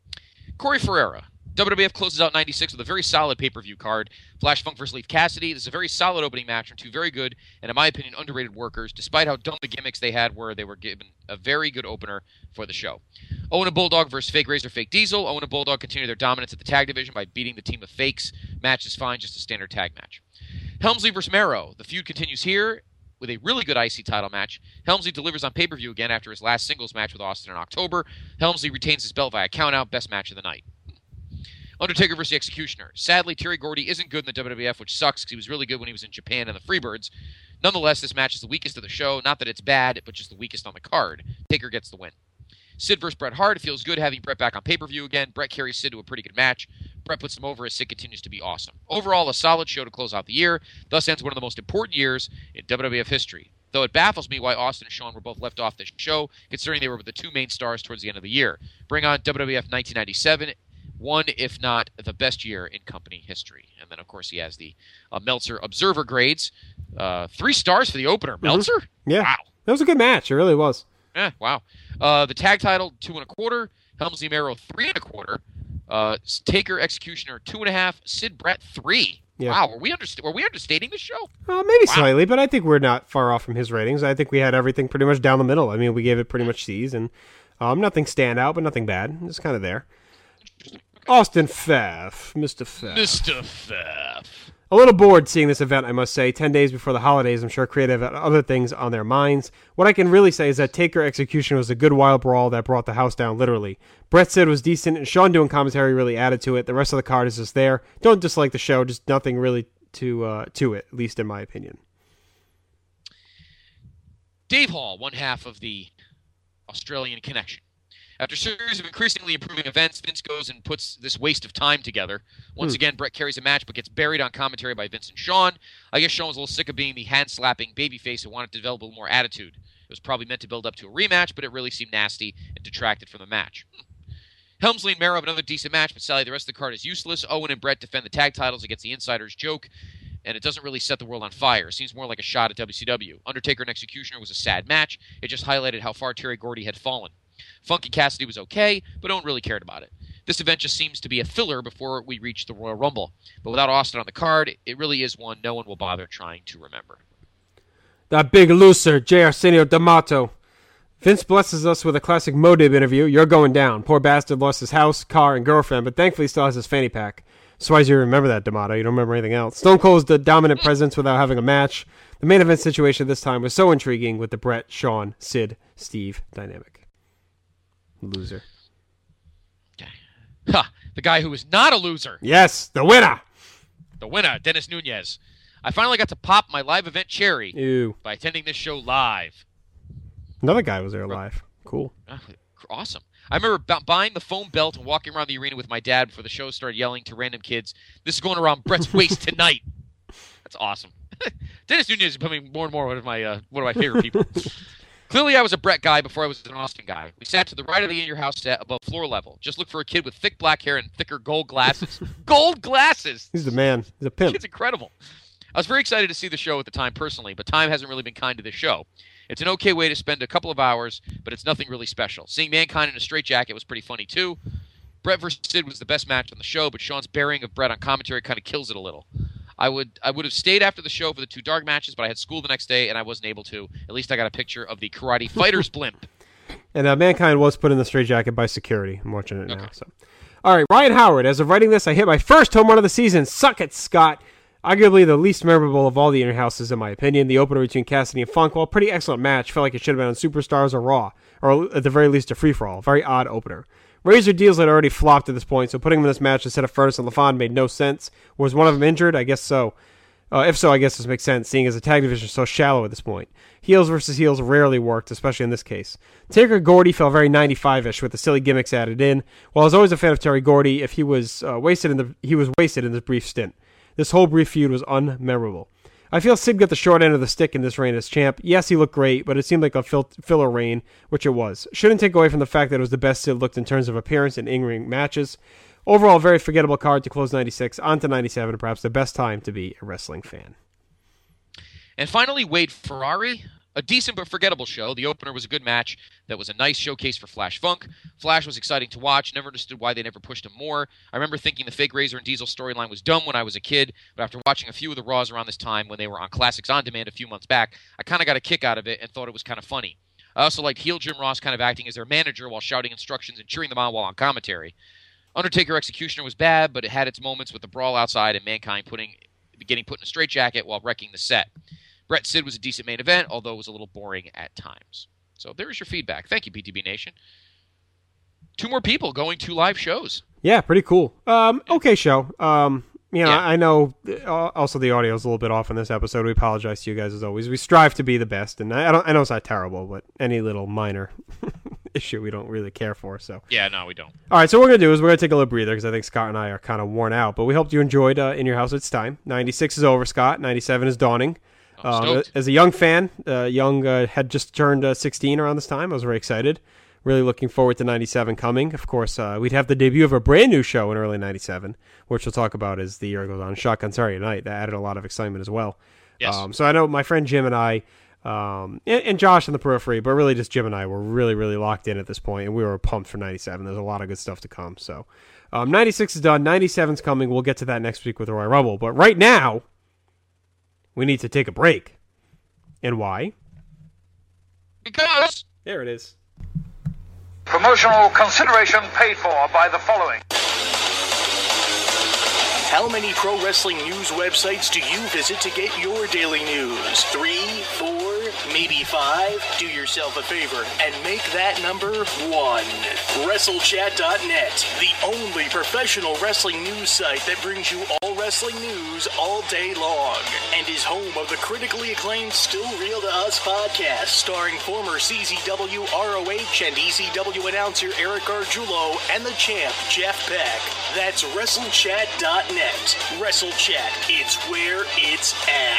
Corey Ferreira. W W F closes out ninety-six with a very solid pay-per-view card. Flash Funk versus Leaf Cassidy. This is a very solid opening match from two very good and, in my opinion, underrated workers. Despite how dumb the gimmicks they had were, they were given a very good opener for the show. Owen and Bulldog versus Fake Razor, Fake Diesel. Owen and Bulldog continue their dominance at the tag division by beating the team of fakes. Match is fine, just a standard tag match. Helmsley versus Mero. The feud continues here with a really good I C title match. Helmsley delivers on pay-per-view again after his last singles match with Austin in October. Helmsley retains his belt via countout. Best match of the night. Undertaker versus the Executioner. Sadly, Terry Gordy isn't good in the W W F, which sucks because he was really good when he was in Japan and the Freebirds. Nonetheless, this match is the weakest of the show. Not that it's bad, but just the weakest on the card. Taker gets the win. Sid versus Bret Hart. It feels good having Bret back on pay-per-view again. Bret carries Sid to a pretty good match. Bret puts him over as Sid continues to be awesome. Overall, a solid show to close out the year. Thus ends one of the most important years in W W F history. Though it baffles me why Austin and Shawn were both left off this show, considering they were the two main stars towards the end of the year. Bring on W W F nineteen ninety-seven. One, if not the best year in company history. And then, of course, he has the uh, Meltzer Observer grades. Uh, three stars for the opener. Meltzer? Mm-hmm. Yeah. Wow. That was a good match. It really was. Yeah, wow. Uh, the tag title, two and a quarter. Helmsley Mero, three and a quarter. Uh, Taker Executioner, two and a half. Sid Brett, three. Yeah. Wow. Were we, underst- were we understating this show? Uh, maybe wow. slightly, but I think we're not far off from his ratings. I think we had everything pretty much down the middle. I mean, we gave it pretty much C's, and um, nothing stand out, but nothing bad. It's kind of there. Austin Pfaff, Mister Pfaff. Mister Pfaff. A little bored seeing this event, I must say. Ten days before the holidays, I'm sure creative had other things on their minds. What I can really say is that Taker Execution was a good wild brawl that brought the house down, literally. Brett Sid was decent, and Shawn doing commentary really added to it. The rest of the card is just there. Don't dislike the show, just nothing really to uh, to it, at least in my opinion. Dave Hall, one half of the Australian Connection. After a series of increasingly improving events, Vince goes and puts this waste of time together. Once Hmm. again, Brett carries a match but gets buried on commentary by Vince and Shawn. I guess Shawn was a little sick of being the hand-slapping babyface who wanted to develop a little more attitude. It was probably meant to build up to a rematch, but it really seemed nasty and detracted from the match. Hmm. Helmsley and Mero have another decent match, but sadly the rest of the card is useless. Owen and Brett defend the tag titles against the Insiders joke, and it doesn't really set the world on fire. It seems more like a shot at W C W. Undertaker and Executioner was a sad match. It just highlighted how far Terry Gordy had fallen. Funky Cassidy was okay, but no one really cared about it. This event just seems to be a filler before we reach the Royal Rumble. But without Austin on the card, it really is one no one will bother trying to remember. That big loser, J. Arsenio D'Amato. Vince blesses us with a classic Modib interview. You're going down. Poor bastard lost his house, car, and girlfriend, but thankfully still has his fanny pack. So why do you remember that, D'Amato? You don't remember anything else. Stone Cold's the dominant presence without having a match. The main event situation this time was so intriguing with the Brett, Sean, Sid, Steve dynamic. Loser. Ha! The guy who is not a loser. Yes, the winner. The winner, Dennis Nunez. I finally got to pop my live event cherry Ew. by attending this show live. Another guy was there live. Cool. Awesome. I remember b- buying the foam belt and walking around the arena with my dad before the show started yelling to random kids, "This is going around Brett's waist tonight." That's awesome. Dennis Nunez is becoming more and more one of my uh, one of my favorite people. Clearly, I was a Brett guy before I was an Austin guy. We sat to the right of the in-your-house set above floor level. Just look for a kid with thick black hair and thicker gold glasses. Gold glasses! He's the man. He's a pimp. It's incredible. I was very excited to see the show at the time personally, but time hasn't really been kind to this show. It's an okay way to spend a couple of hours, but it's nothing really special. Seeing Mankind in a straitjacket was pretty funny, too. Brett versus Sid was the best match on the show, but Sean's burying of Brett on commentary kind of kills it a little. I would I would have stayed after the show for the two dark matches, but I had school the next day, and I wasn't able to. At least I got a picture of the Karate Fighters blimp. And uh, Mankind was put in the straitjacket by security. I'm watching it now. Okay. So, all right, Ryan Howard. As of writing this, I hit my first home run of the season. Suck it, Scott. Arguably the least memorable of all the inner houses, in my opinion. The opener between Cassidy and Funk, while a pretty excellent match, felt like it should have been on Superstars or Raw, or at the very least a free-for-all. Very odd opener. Razor Deals had already flopped at this point, so putting him in this match instead of Furnace and LaFon made no sense. Was one of them injured? I guess so. Uh, if so, I guess this makes sense, seeing as the tag division is so shallow at this point. Heels versus heels rarely worked, especially in this case. Taker Gordy felt very ninety-five-ish with the silly gimmicks added in. While I was always a fan of Terry Gordy, if he was uh, wasted in the he was wasted in this brief stint. This whole brief feud was unmemorable. I feel Sid got the short end of the stick in this reign as champ. Yes, he looked great, but it seemed like a fill- filler reign, which it was. Shouldn't take away from the fact that it was the best Sid looked in terms of appearance and in-ring matches. Overall, very forgettable card to close ninety-six, on to ninety-seven, perhaps the best time to be a wrestling fan. And finally, Wade Ferrari. A decent but forgettable show. The opener was a good match that was a nice showcase for Flash Funk. Flash was exciting to watch. Never understood why they never pushed him more. I remember thinking the fake Razor and Diesel storyline was dumb when I was a kid, but after watching a few of the Raws around this time when they were on Classics On Demand a few months back, I kind of got a kick out of it and thought it was kind of funny. I also liked heel Jim Ross kind of acting as their manager while shouting instructions and cheering them on while on commentary. Undertaker Executioner was bad, but it had its moments with the brawl outside and Mankind putting, getting put in a straitjacket while wrecking the set. Brett Sid was a decent main event, although it was a little boring at times. So there's your feedback. Thank you, B T B Nation. Two more people going to live shows. Yeah, pretty cool. Um, okay show. Um, you know, Yeah. I know uh, also the audio is a little bit off in this episode. We apologize to you guys as always. We strive to be the best, and I, I don't. I know it's not terrible, but any little minor issue we don't really care for. So Yeah, no, we don't. all right, so what we're gonna do is we're gonna take a little breather because I think Scott and I are kind of worn out. But we hope you enjoyed uh, In Your House. It's time. ninety-six is over, Scott. ninety-seven is dawning. Um, as a young fan, uh, young uh, had just turned uh, sixteen around this time. I was very excited. Really looking forward to ninety-seven coming. Of course, uh, we'd have the debut of a brand new show in early ninety-seven, which we'll talk about as the year goes on. Shotgun Saturday Night. That added a lot of excitement as well. Yes. Um, so I know my friend Jim and I, um, and, and Josh in the periphery, but really just Jim and I were really, really locked in at this point, and we were pumped for ninety-seven. There's a lot of good stuff to come. So um, ninety-six is done. ninety-seven's coming. We'll get to that next week with Royal Rumble. But right now, we need to take a break. And why? Because there it is. Promotional consideration paid for by the following. How many pro wrestling news websites do you visit to get your daily news? Three, four, maybe five? Do yourself a favor and make that number one. WrestleChat dot net, the only professional wrestling news site that brings you all wrestling news all day long, and is home of the critically acclaimed Still Real to Us podcast, starring former C Z W, R O H, and E C W announcer Eric Gargiulo and the champ Jeff Beck. That's WrestleChat dot net. WrestleChat, it's where it's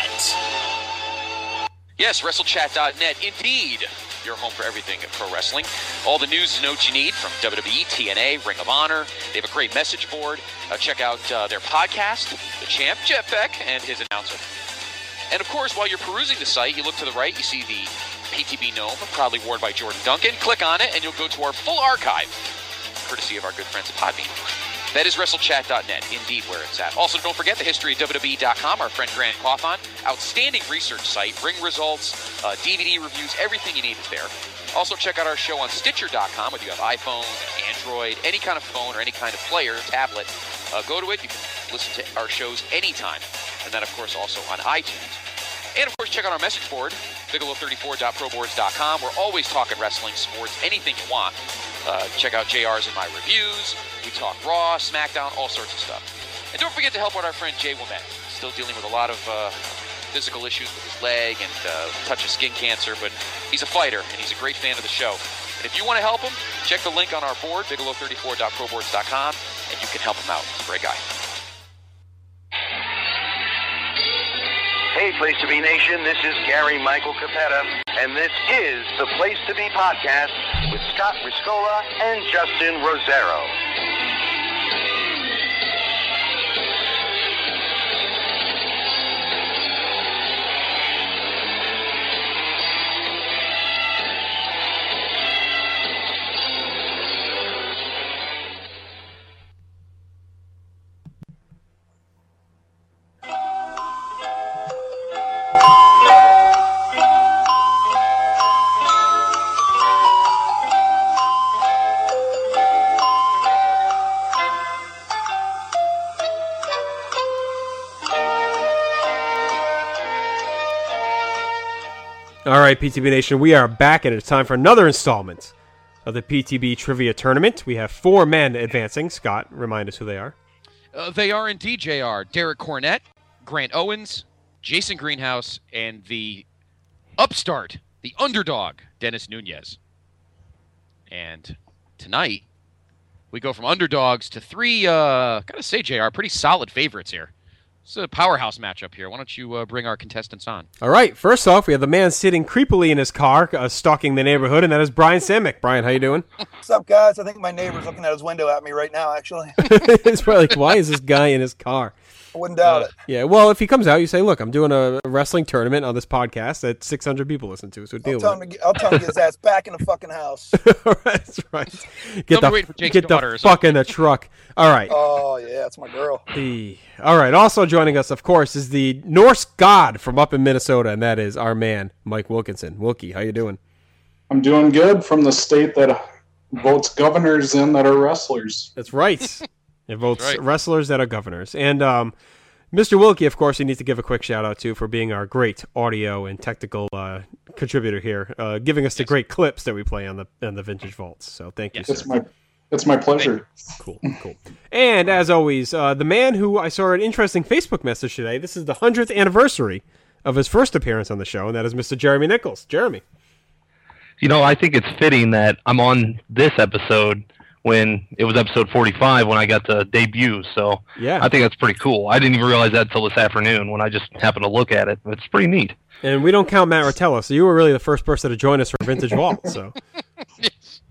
at. Yes, WrestleChat dot net, indeed. Your home for everything pro wrestling. All the news and notes you need from W W E, T N A, Ring of Honor. They have a great message board. Uh, check out uh, their podcast, The Champ, Jeff Beck, and his announcer. And of course, while you're perusing the site, you look to the right, you see the P T B Gnome, proudly worn by Jordan Duncan. Click on it, and you'll go to our full archive, courtesy of our good friends at Podbean. That is WrestleChat dot net, indeed, where it's at. Also, don't forget the history of W W E dot com, our friend Grant Coffon. Outstanding research site, ring results, uh, D V D reviews, everything you need is there. Also, check out our show on Stitcher dot com, whether you have iPhone, Android, any kind of phone or any kind of player, tablet. Uh, go to it. You can listen to our shows anytime. And that, of course, also on iTunes. And, of course, check out our message board, bigelow thirty-four dot pro boards dot com. We're always talking wrestling, sports, anything you want. Uh, check out J R's and my reviews. We talk Raw, SmackDown, all sorts of stuff. And don't forget to help out our friend Jay Womet. Still dealing with a lot of uh, physical issues with his leg and uh, a touch of skin cancer, but he's a fighter, and he's a great fan of the show. And if you want to help him, check the link on our board, bigelow thirty-four dot pro boards dot com, and you can help him out. He's a great guy. Hey, Place to Be Nation, this is Gary Michael Capetta, and this is the Place to Be podcast with Scott Riscola and Justin Rosero. All right, P T B Nation, we are back, and it's time for another installment of the P T B Trivia Tournament. We have four men advancing. Scott, remind us who they are. Uh, they are indeed, J R. Derek Cornett, Grant Owens, Jason Greenhouse, and the upstart, the underdog, Dennis Nunez. And tonight, we go from underdogs to three, uh, gotta say, J R, pretty solid favorites here. It's a powerhouse matchup here. Why don't you uh, bring our contestants on? All right. First off, we have the man sitting creepily in his car, uh, stalking the neighborhood, and that is Brian Samick. Brian, how you doing? What's up, guys? I think my neighbor's looking at his window at me right now, actually. It's probably like, why is this guy in his car? I wouldn't doubt uh, it. Yeah, well, if he comes out, you say, look, I'm doing a wrestling tournament on this podcast that six hundred people listen to, so deal I'll tell, with him it. to, I'll tell him to get his ass back in the fucking house. That's right. Get Don't be the, waiting for Jake's get daughter the or fuck in the truck. All right. Oh, yeah, that's my girl. The, all right. Also joining us, of course, is the Norse god from up in Minnesota, and that is our man, Mike Wilkinson. Wilkie, how you doing? I'm doing good from the state that votes governors in that are wrestlers. That's right. It votes right. wrestlers that are governors. And um, Mister Wilkie, of course, you need to give a quick shout-out to for being our great audio and technical uh, contributor here, uh, giving us the Yes. great clips that we play on the on the Vintage Vaults. So thank Yes. you, It's sir. my it's my pleasure. Cool, cool. And as always, uh, the man who I saw an interesting Facebook message today, this is the hundredth anniversary of his first appearance on the show, and that is Mister Jeremy Nichols. Jeremy. You know, I think it's fitting that I'm on this episode when it was episode forty-five when I got to debut. So Yeah. I think that's pretty cool. I didn't even realize that until this afternoon when I just happened to look at it. It's pretty neat. And we don't count Matt Rotella, so you were really the first person to join us for Vintage Vault. So yes.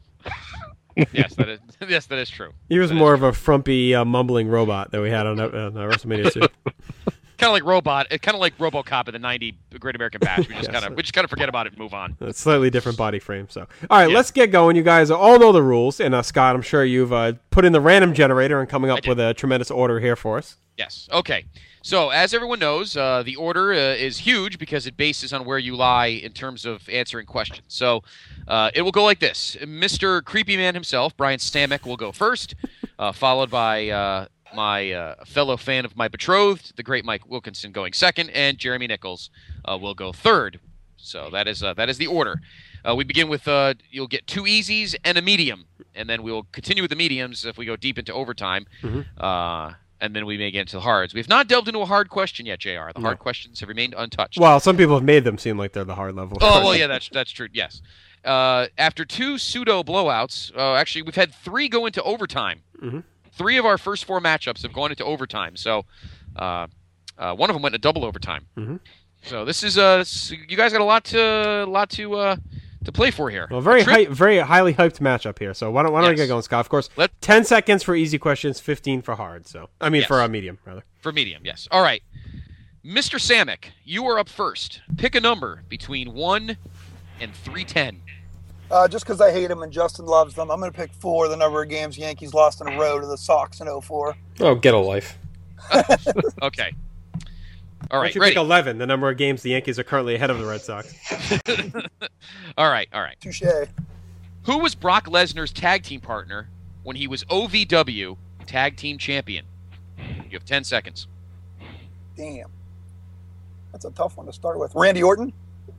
yes, that is, yes, that is true. he was That more is of a frumpy, uh, mumbling robot that we had on, uh, on uh, WrestleMania two. Kind of like Robot, kind of like RoboCop in the ninety Great American Bash. We just Yes. kind of we just kind of forget about it and move on. A slightly different body frame. So, all right, Yeah. let's get going. You guys all know the rules, and uh, Scott, I'm sure you've uh, put in the random generator and coming up with a tremendous order here for us. Yes. Okay. So, as everyone knows, uh, the order uh, is huge because it bases on where you lie in terms of answering questions. So, uh, it will go like this. Mister Creepy Man himself, Brian Stamek, will go first, uh, followed by uh, my uh, fellow fan of my betrothed, the great Mike Wilkinson, going second, and Jeremy Nichols uh, will go third. So that is uh, that is the order. Uh, we begin with uh, you'll get two easies and a medium, and then we will continue with the mediums if we go deep into overtime. Mhm. Uh, and then we may get into the hards. We have not delved into a hard question yet, J R. The No. hard questions have remained untouched. Well, some people have made them seem like they're the hard level. Oh, well, yeah, that's that's true. Yes. Uh, after two pseudo blowouts, uh, actually, we've had three go into overtime. Mhm. Three of our first four matchups have gone into overtime. So, uh, uh, one of them went into double overtime. Mhm. So this is uh, s- you guys got a lot to lot to uh, to play for here. Well, very A tri- hy- very highly hyped matchup here. So why don't why don't we Yes. get going, Scott? Of course, Let- ten seconds for easy questions, fifteen for hard. So I mean Yes. for a medium rather. For medium, yes. All right. Mister Samick, you are up first. Pick a number between one and three ten. Uh, just because I hate them and Justin loves them, I'm going to pick four, the number of games Yankees lost in a row to the Sox in oh four. Oh, get a life. Okay. All Why right, don't you ready? pick eleven, the number of games the Yankees are currently ahead of the Red Sox. all right, all right. Touche. Who was Brock Lesnar's tag team partner when he was O V W Tag Team Champion? You have ten seconds. Damn. That's a tough one to start with. Randy Orton?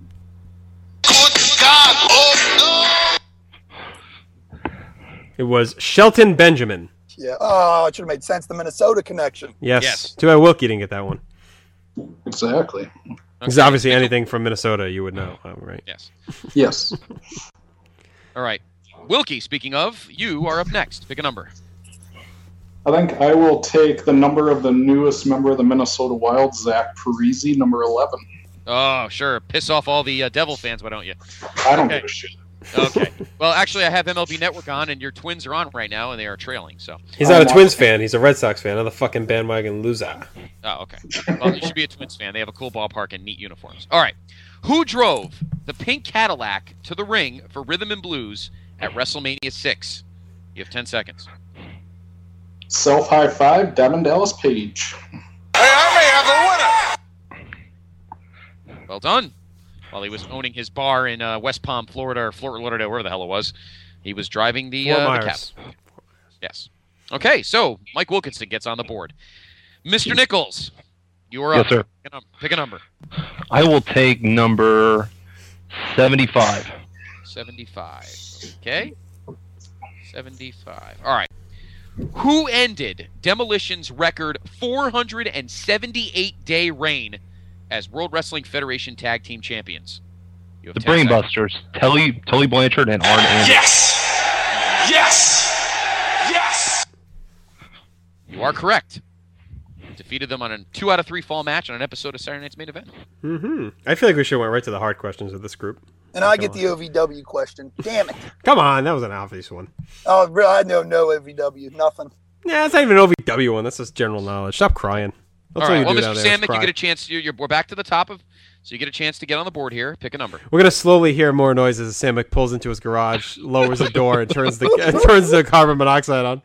It was Shelton Benjamin. Yeah. Oh, it should have made sense. The Minnesota connection. Yes. Yes. Too bad Wilkie didn't get that one. Exactly. Because obviously anything from Minnesota you would know, oh, right? Yes. Yes. All right. Wilkie, speaking of, you are up next. Pick a number. I think I will take the number of the newest member of the Minnesota Wild, Zach Parise, number eleven. Oh, sure. Piss off all the uh, Devil fans, why don't you? I don't Okay. give a shit. Okay. Well, actually, I have M L B Network on, and your Twins are on right now, and they are trailing. So. He's not a Twins fan. He's a Red Sox fan. Another fucking bandwagon loser. Oh, okay. Well, you should be a Twins fan. They have a cool ballpark and neat uniforms. All right. Who drove the pink Cadillac to the ring for Rhythm and Blues at WrestleMania six? You have ten seconds. Self high five, Devin Dallas Page. Well done. While he was owning his bar in uh, West Palm, Florida, or Fort Lauderdale, wherever the hell it was, he was driving the, Fort uh, the Myers. cab. Yes. Okay, so Mike Wilkinson gets on the board. Mister Nichols, you are up. Yes, sir. Pick a, num- pick a number. I will take number seventy-five. seventy-five. Okay. seventy-five. All right. Who ended Demolition's record four hundred seventy-eight day reign as World Wrestling Federation Tag Team Champions? You have The ten seconds. Brainbusters. Tully, Tully Blanchard and Arn Anderson. Yes! Yes! Yes! You are correct. Defeated them on a two out of three fall match on an episode of Saturday Night's Main Event. Mm-hmm. I feel like we should have went right to the hard questions with this group. And I get the O V W question. Damn it. Come on, that was an obvious one. Oh, really, I know no O V W. Nothing. Yeah, it's not even an O V W one. That's just general knowledge. Stop crying. That's All all right. you Well, do Mister down there is Samick, cry. you get a chance. You're, you're, we're back to the top of, so you get a chance to get on the board here. Pick a number. We're gonna slowly hear more noises as Samick pulls into his garage, lowers the door, and turns the and turns the carbon monoxide on.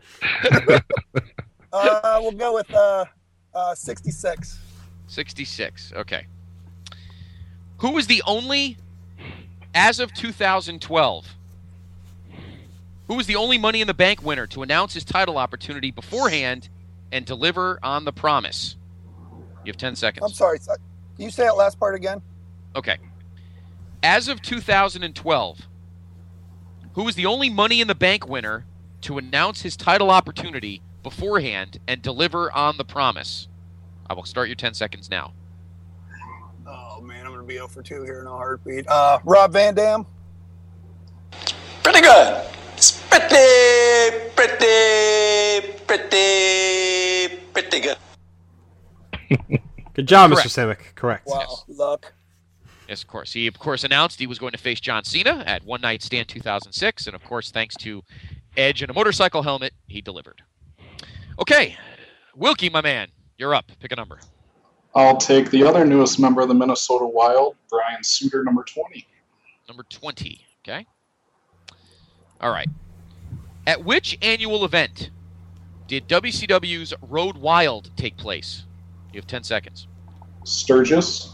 Uh, we'll go with uh, uh, sixty-six. sixty-six. Okay. Who was the only, as of two thousand twelve, who was the only Money in the Bank winner to announce his title opportunity beforehand and deliver on the promise? You have ten seconds. I'm sorry. so- Can you say that last part again? Okay. As of two thousand twelve, who was the only Money in the Bank winner to announce his title opportunity beforehand and deliver on the promise? I will start your ten seconds now. Oh, man, I'm going to be zero for two here in a heartbeat. Uh, Rob Van Dam? Pretty good. It's pretty, pretty, pretty, pretty good. Good job, Correct. Mister Samick. Correct. Wow, Yes. luck. Yes, of course. He, of course, announced he was going to face John Cena at One Night Stand two thousand six, and, of course, thanks to Edge and a motorcycle helmet, he delivered. Okay. Wilkie, my man, you're up. Pick a number. I'll take the other newest member of the Minnesota Wild, Brian Suter, number twenty. Number twenty. Okay. All right. At which annual event did W C W's Road Wild take place? You have ten seconds. Sturgis.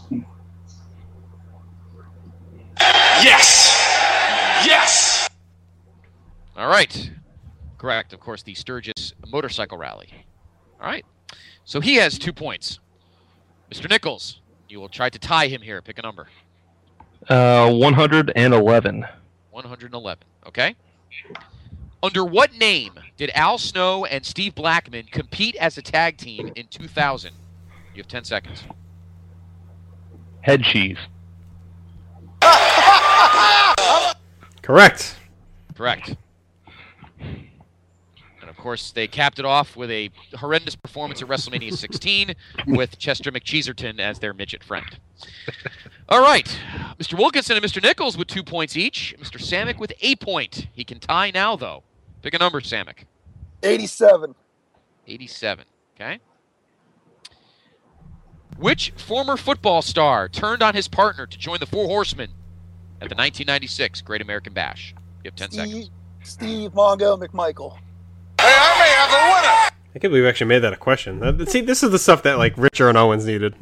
Yes! Yes! All right. Correct. Of course, the Sturgis Motorcycle Rally. All right. So he has two points. Mister Nichols, you will try to tie him here. Pick a number. Uh, one hundred eleven. one hundred eleven. Okay. Under what name did Al Snow and Steve Blackman compete as a tag team in two thousand? You have ten seconds. Head cheese. Correct. Correct. And of course, they capped it off with a horrendous performance at WrestleMania sixteen with Chester McCheeserton as their midget friend. All right. Mister Wilkinson and Mister Nichols with two points each. Mister Samick with a point. He can tie now, though. Pick a number, Samick. eighty-seven. eighty-seven. Okay. Which former football star turned on his partner to join the Four Horsemen at the nineteen ninety-six Great American Bash? You have ten Steve, seconds. Steve Mongo McMichael. Hey, I may have a winner. I can't believe we actually made that a question. That- See, this is the stuff that like Richer and Owens needed.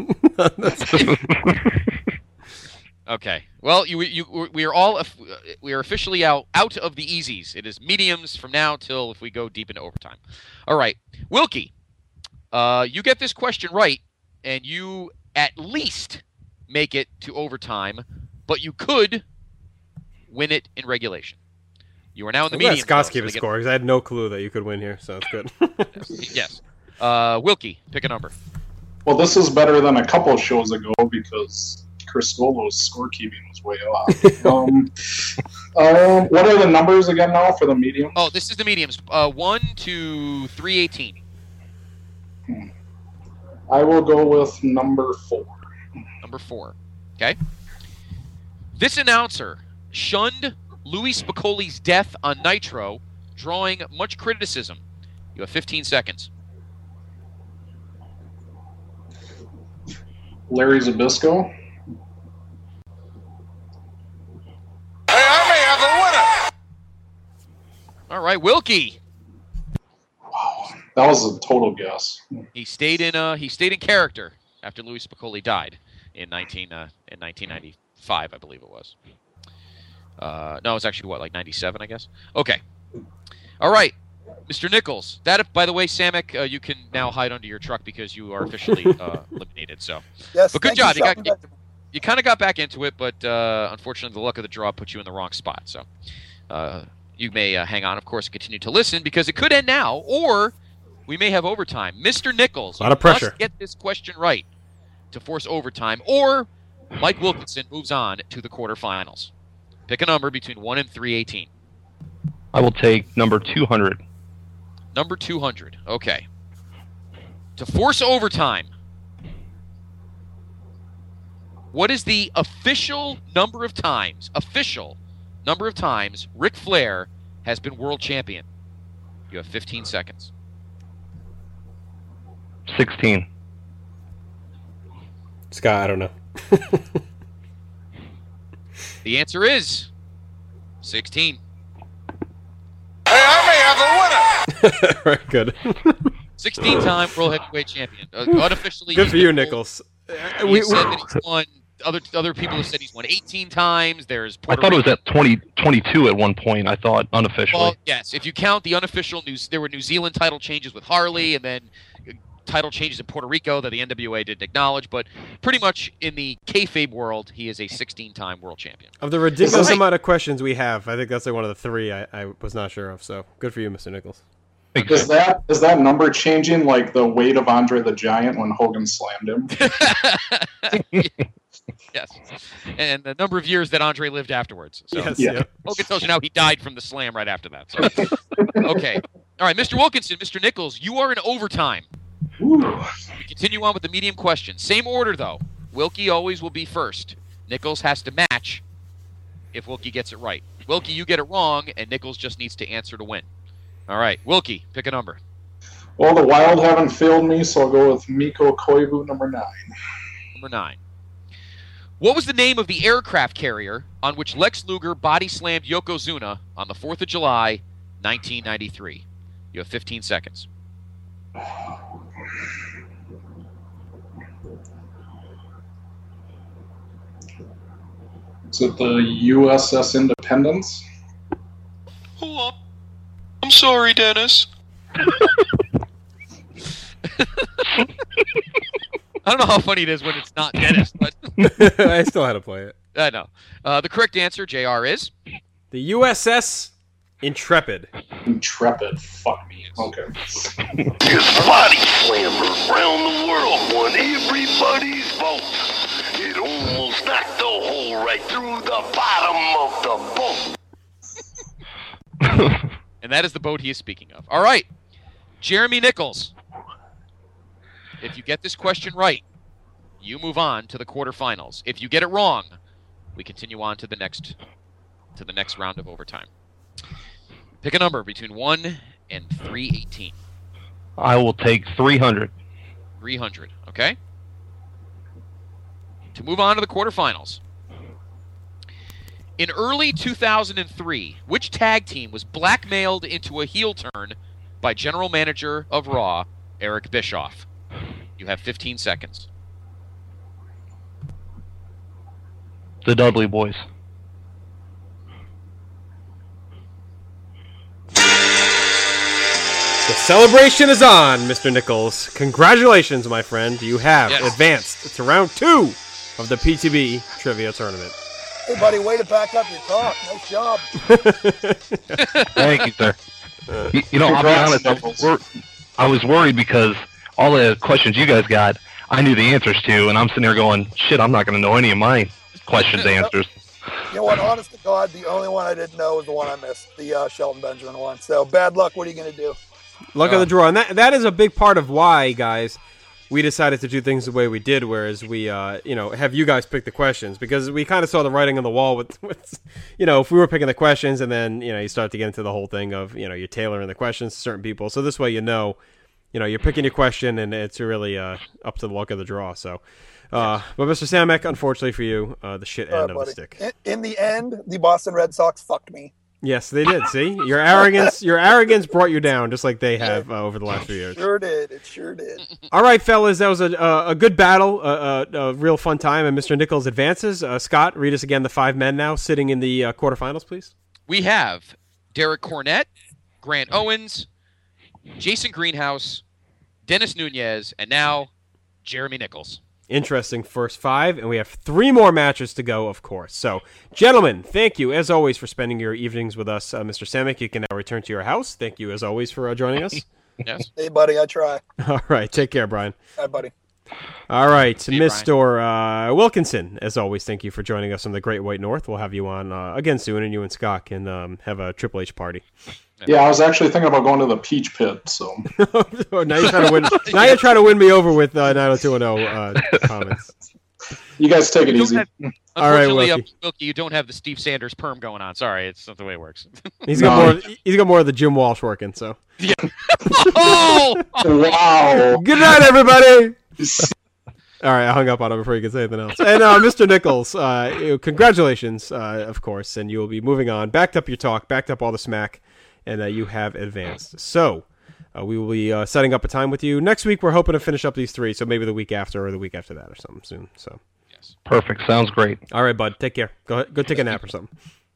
Okay. Well, you you we are all we are officially out out of the easies. It is mediums from now till if we go deep into overtime. All right, Wilkie, uh, you get this question right, and you at least make it to overtime, but you could win it in regulation. You are now in the I'm glad mediums. Scott's though, so keeping they get- score because I had no clue that you could win here, so it's good. Yes. Uh, Wilkie, pick a number. Well, this is better than a couple shows ago because Chris Golo's scorekeeping was way off. um, um, what are the numbers again now for the medium? Oh, this is the mediums. Uh, one to three eighteen. I will go with number four. Number four. Okay. This announcer shunned Louis Spicolli's death on Nitro, drawing much criticism. You have fifteen seconds. Larry Zbyszko. All right, Wilkie. That was a total guess. He stayed in uh he stayed in character after Louis Spicoli died in nineteen uh, in nineteen ninety-five, I believe it was. Uh, no, it's actually what, like ninety-seven, I guess. Okay. All right, Mister Nichols. That, by the way, Samek, uh, you can now hide under your truck because you are officially uh, eliminated. So, Yes, but good thank job. you, You, got, Sean. you, you kind of got back into it, but uh, unfortunately, the luck of the draw put you in the wrong spot. So, uh, you may uh, hang on, of course, and continue to listen because it could end now, or we may have overtime. Mister Nichols, A lot of you pressure. must get this question right to force overtime, or Mike Wilkinson moves on to the quarterfinals. Pick a number between one and three eighteen. I will take number two hundred. Number two hundred. Okay. To force overtime, what is the official number of times, official number of times Ric Flair has been world champion? You have fifteen seconds. sixteen. Scott, I don't know. The answer is sixteen. Right, good. sixteen-time world heavyweight champion. Uh, unofficially, Good he's for you, been- Nichols. He We- said we- that he's won. Other other people have said he's won eighteen times. There's I Puerto thought it was Rico. at twenty, twenty-two at one point, I thought, unofficially. Well, yes, if you count the unofficial news, there were New Zealand title changes with Harley, and then uh, title changes in Puerto Rico that the N W A didn't acknowledge. But pretty much in the kayfabe world, he is a sixteen-time world champion. Of the ridiculous Right. amount of questions we have, I think that's like one of the three I, I was not sure of. So good for you, Mister Nichols. Is that is that number changing like the weight of Andre the Giant when Hogan slammed him? Yes, and the number of years that Andre lived afterwards. So Yes, Yeah. yeah. Hogan tells you now he died from the slam right after that. So. Okay, all right, Mister Wilkinson, Mister Nichols, you are in overtime. We continue on with the medium question. Same order though. Wilkie always will be first. Nichols has to match if Wilkie gets it right. Wilkie, you get it wrong, and Nichols just needs to answer to win. All right, Wilkie, pick a number. Well, the Wild haven't failed me, so I'll go with Mikko Koivu, number nine. Number nine. What was the name of the aircraft carrier on which Lex Luger body slammed Yokozuna on the fourth of July, nineteen ninety-three? You have fifteen seconds. Is it the U S S Independence? Oh, I'm sorry, Dennis. I don't know how funny it is when it's not Dennis, but I still had to play it. I know. Uh, the correct answer, J R, is The U S S Intrepid. Intrepid. Fuck me. Okay. His body slammer around the world won everybody's vote. It almost knocked the hole right through the bottom of the boat. and that is the boat he is speaking of. All right, Jeremy Nichols. If you get this question right, you move on to the quarterfinals. If you get it wrong, we continue on to the next to the next round of overtime. Pick a number between one and three eighteen. I will take three hundred. Three hundred. Okay. To move on to the quarterfinals. In early two thousand three, which tag team was blackmailed into a heel turn by General Manager of Raw, Eric Bischoff. You have fifteen seconds. The Dudley Boys. The celebration is on, Mister Nichols. Congratulations, my friend. You have Yes. advanced to round two of the P T B Trivia Tournament. Hey, buddy, way to back up your talk. Nice job. Thank you, sir. You, you know, I'll be honest. I was, wor- I was worried because all the questions you guys got, I knew the answers to, and I'm sitting there going, "Shit, I'm not going to know any of my questions' answers." You know what? Honest to God, the only one I didn't know was the one I missed, the uh, Shelton Benjamin one. So bad luck. What are you going to do? Luck of the draw. And that, that is a big part of why, guys, we decided to do things the way we did, whereas we, uh, you know, have you guys pick the questions, because we kind of saw the writing on the wall with, with, you know, if we were picking the questions and then, you know, you start to get into the whole thing of, you know, you're tailoring the questions to certain people. So this way, you know, you know, you're picking your question and it's really uh, up to the luck of the draw. So, uh, but Mister Samek, unfortunately for you, uh, the shit end All right, of buddy. the stick. In, in the end, the Boston Red Sox fucked me. Yes, they did. See, your arrogance, your arrogance brought you down, just like they have uh, over the last few years. Sure did. It sure did. All right, fellas, that was a a, a good battle, a, a, a real fun time, and Mister Nichols advances. Uh, Scott, read us again the five men now sitting in the uh, quarterfinals, please. We have Derek Cornette, Grant Owens, Jason Greenhouse, Dennis Nunez, and now Jeremy Nichols. Interesting first five, and we have three more matches to go, of course. So, gentlemen, thank you, as always, for spending your evenings with us. Uh, Mister Samek, you can now return to your house. Thank you, as always, for uh, joining us. Yes. Hey, buddy, I try. All right, take care, Brian. Hi, buddy. All right, See you, Mister Uh, Wilkinson, as always, thank you for joining us on the Great White North. We'll have you on uh, again soon, and you and Scott can um, have a Triple H party. Yeah, I was actually thinking about going to the Peach Pit. So now you're trying to win. Now you're trying to win me over with uh, nine oh two one oh uh, comments. You guys take it You easy. don't have- All right, Unfortunately, Wilkie. uh, Wilkie, you don't have the Steve Sanders perm going on. Sorry, it's not the way it works. He's got more. He's got more of the Jim Walsh working. So. Yeah. Oh! Wow. Good night, everybody. All right, I hung up on him before you could say anything else. And uh, Mister Nichols, uh, you know, congratulations, uh, of course, and you will be moving on. Backed up your talk, backed up all the smack, and uh, you have advanced. So uh, we will be uh, setting up a time with you next week. We're hoping to finish up these three, so maybe the week after or the week after that or something soon. So. Perfect. Sounds great. All right, bud. Take care. Go ahead, go take a nap or something.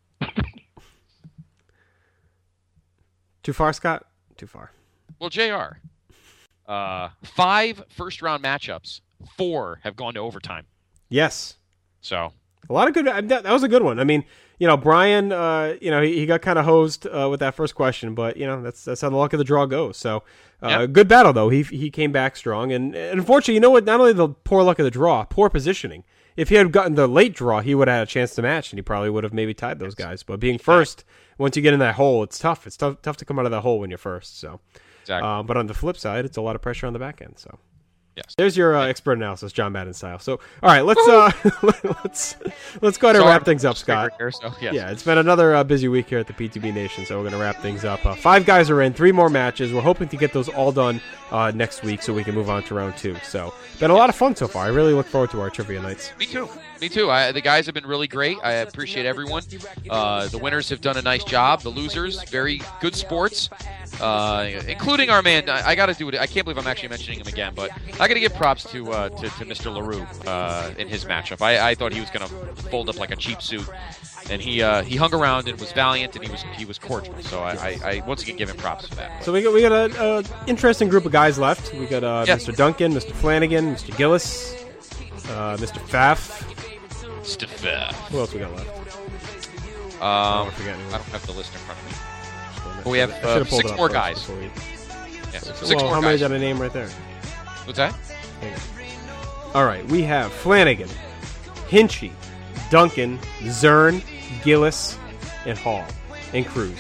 Too far, Scott? Too far. Well, J R, uh, five first-round matchups, four have gone to overtime. Yes. So a lot of good. That, that was a good one. I mean, you know, Brian, uh, you know, he, he got kind of hosed uh, with that first question, but you know, that's that's how the luck of the draw goes. So, uh, Yep. good battle though. He he came back strong, and, and unfortunately, you know what? Not only the poor luck of the draw, poor positioning. If he had gotten the late draw, he would have had a chance to match, and he probably would have maybe tied those guys. But being first, once you get in that hole, it's tough. It's tough tough to come out of that hole when you're first. So, Exactly. uh, but on the flip side, it's a lot of pressure on the back end. So. Yes. There's your uh, expert analysis, John Madden style. So, all right, let's uh, let's let's go ahead and Sorry, wrap things up, Mr. Scott. Here, so, yes. Yeah, it's been another uh, busy week here at the P T B Nation, so we're going to wrap things up. Uh, five guys are in, three more matches. We're hoping to get those all done uh, next week so we can move on to round two. So, been a lot of fun so far. I really look forward to our trivia nights. Me too. Me too. I, the guys have been really great. I appreciate everyone. Uh, the winners have done a nice job. The losers, very good sports, uh, including our man. I, I got to do it. I can't believe I'm actually mentioning him again, but I got to give props to, uh, to to Mister LaRue uh, in his matchup. I, I thought he was going to fold up like a cheap suit, and he uh, he hung around and was valiant, and he was he was cordial. So I, I, I once again give him props for that. So we got we got a, a interesting group of guys left. We got uh, Yeah. Mister Duncan, Mister Flanagan, Mister Gillis, uh, Mister Pfaff. Mister Pfaff. Who else we got left? Um, we're forgetting. I don't have the list in front of me. But we have I uh, should've pulled six it up more first guys. before we- Yeah, six well, more how many guys. did I name right there? What's that? Hang on. All right, we have Flanagan, Hinchy, Duncan, Zern, Gillis, and Hall, and Cruz.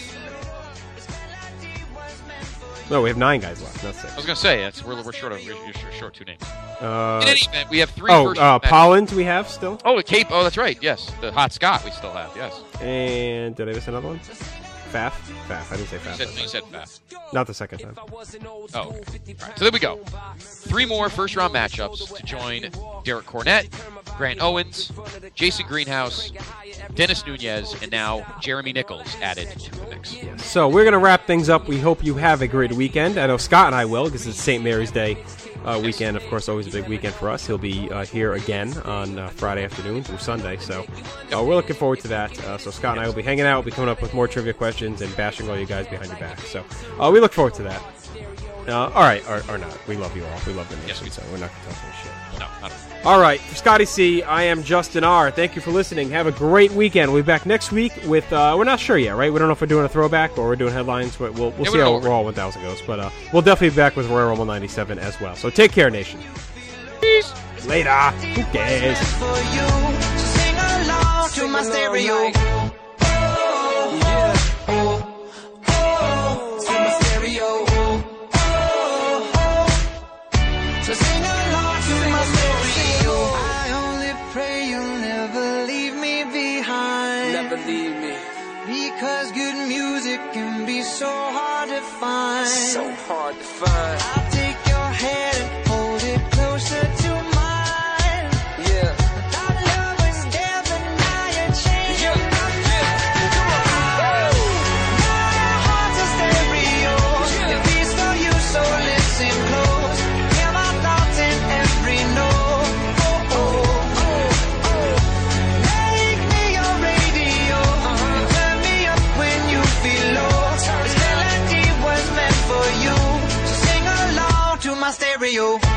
No, we have nine guys left, not six. I was gonna say it's, we're we're short of we're, we're short, short two names. Uh, In any event, we have three. Oh, first uh, matches. Polland we have still. Oh, the Cape. Oh, that's right. Yes, the Hot Scott we still have. Yes. And did I miss another one? Pfaff? Pfaff. I didn't say You Pfaff. said, that you time. said Pfaff. Not the second time. Oh, okay. All right. So there we go. Three more first round matchups to join Derek Cornette, Grant Owens, Jason Greenhouse, Dennis Nunez, and now Jeremy Nichols added to the mix. So we're going to wrap things up. We hope you have a great weekend. I know Scott and I will, because it's Saint Mary's Day uh, weekend. Of course, always a big weekend for us. He'll be uh, here again on uh, Friday afternoon through Sunday. So uh, we're looking forward to that. Uh, so Scott and I will be hanging out. We'll be coming up with more trivia questions and bashing all you guys behind your back. So uh, we look forward to that. Uh, all right, or, or not. We love you all. We love the nation, so we're not going to talk any shit. No, I don't. All right, for Scotty C, I am Justin R. Thank you for listening. Have a great weekend. We'll be back next week with, uh, we're not sure yet, right? We don't know if we're doing a throwback or we're doing headlines. But we'll, we'll yeah, see how Raw one thousand goes. But uh, we'll definitely be back with Royal Rumble ninety-seven as well. So take care, nation. Peace. Later. Who cares? Sing along to my stereo. So sing along to my stereo. I only pray you'll never leave me behind. Never leave me. Because good music can be so hard to find. So hard to find. I'll take your hand and hold it closer to mine. Yeah. Our love was never now you're changing. Yeah. My heart's a stereo. It beats for you, so listen close. Hear my thoughts in every note. Oh, oh, oh, oh. Make me your radio. And turn me up when you feel low. This melody was meant for you. So sing along to my stereo.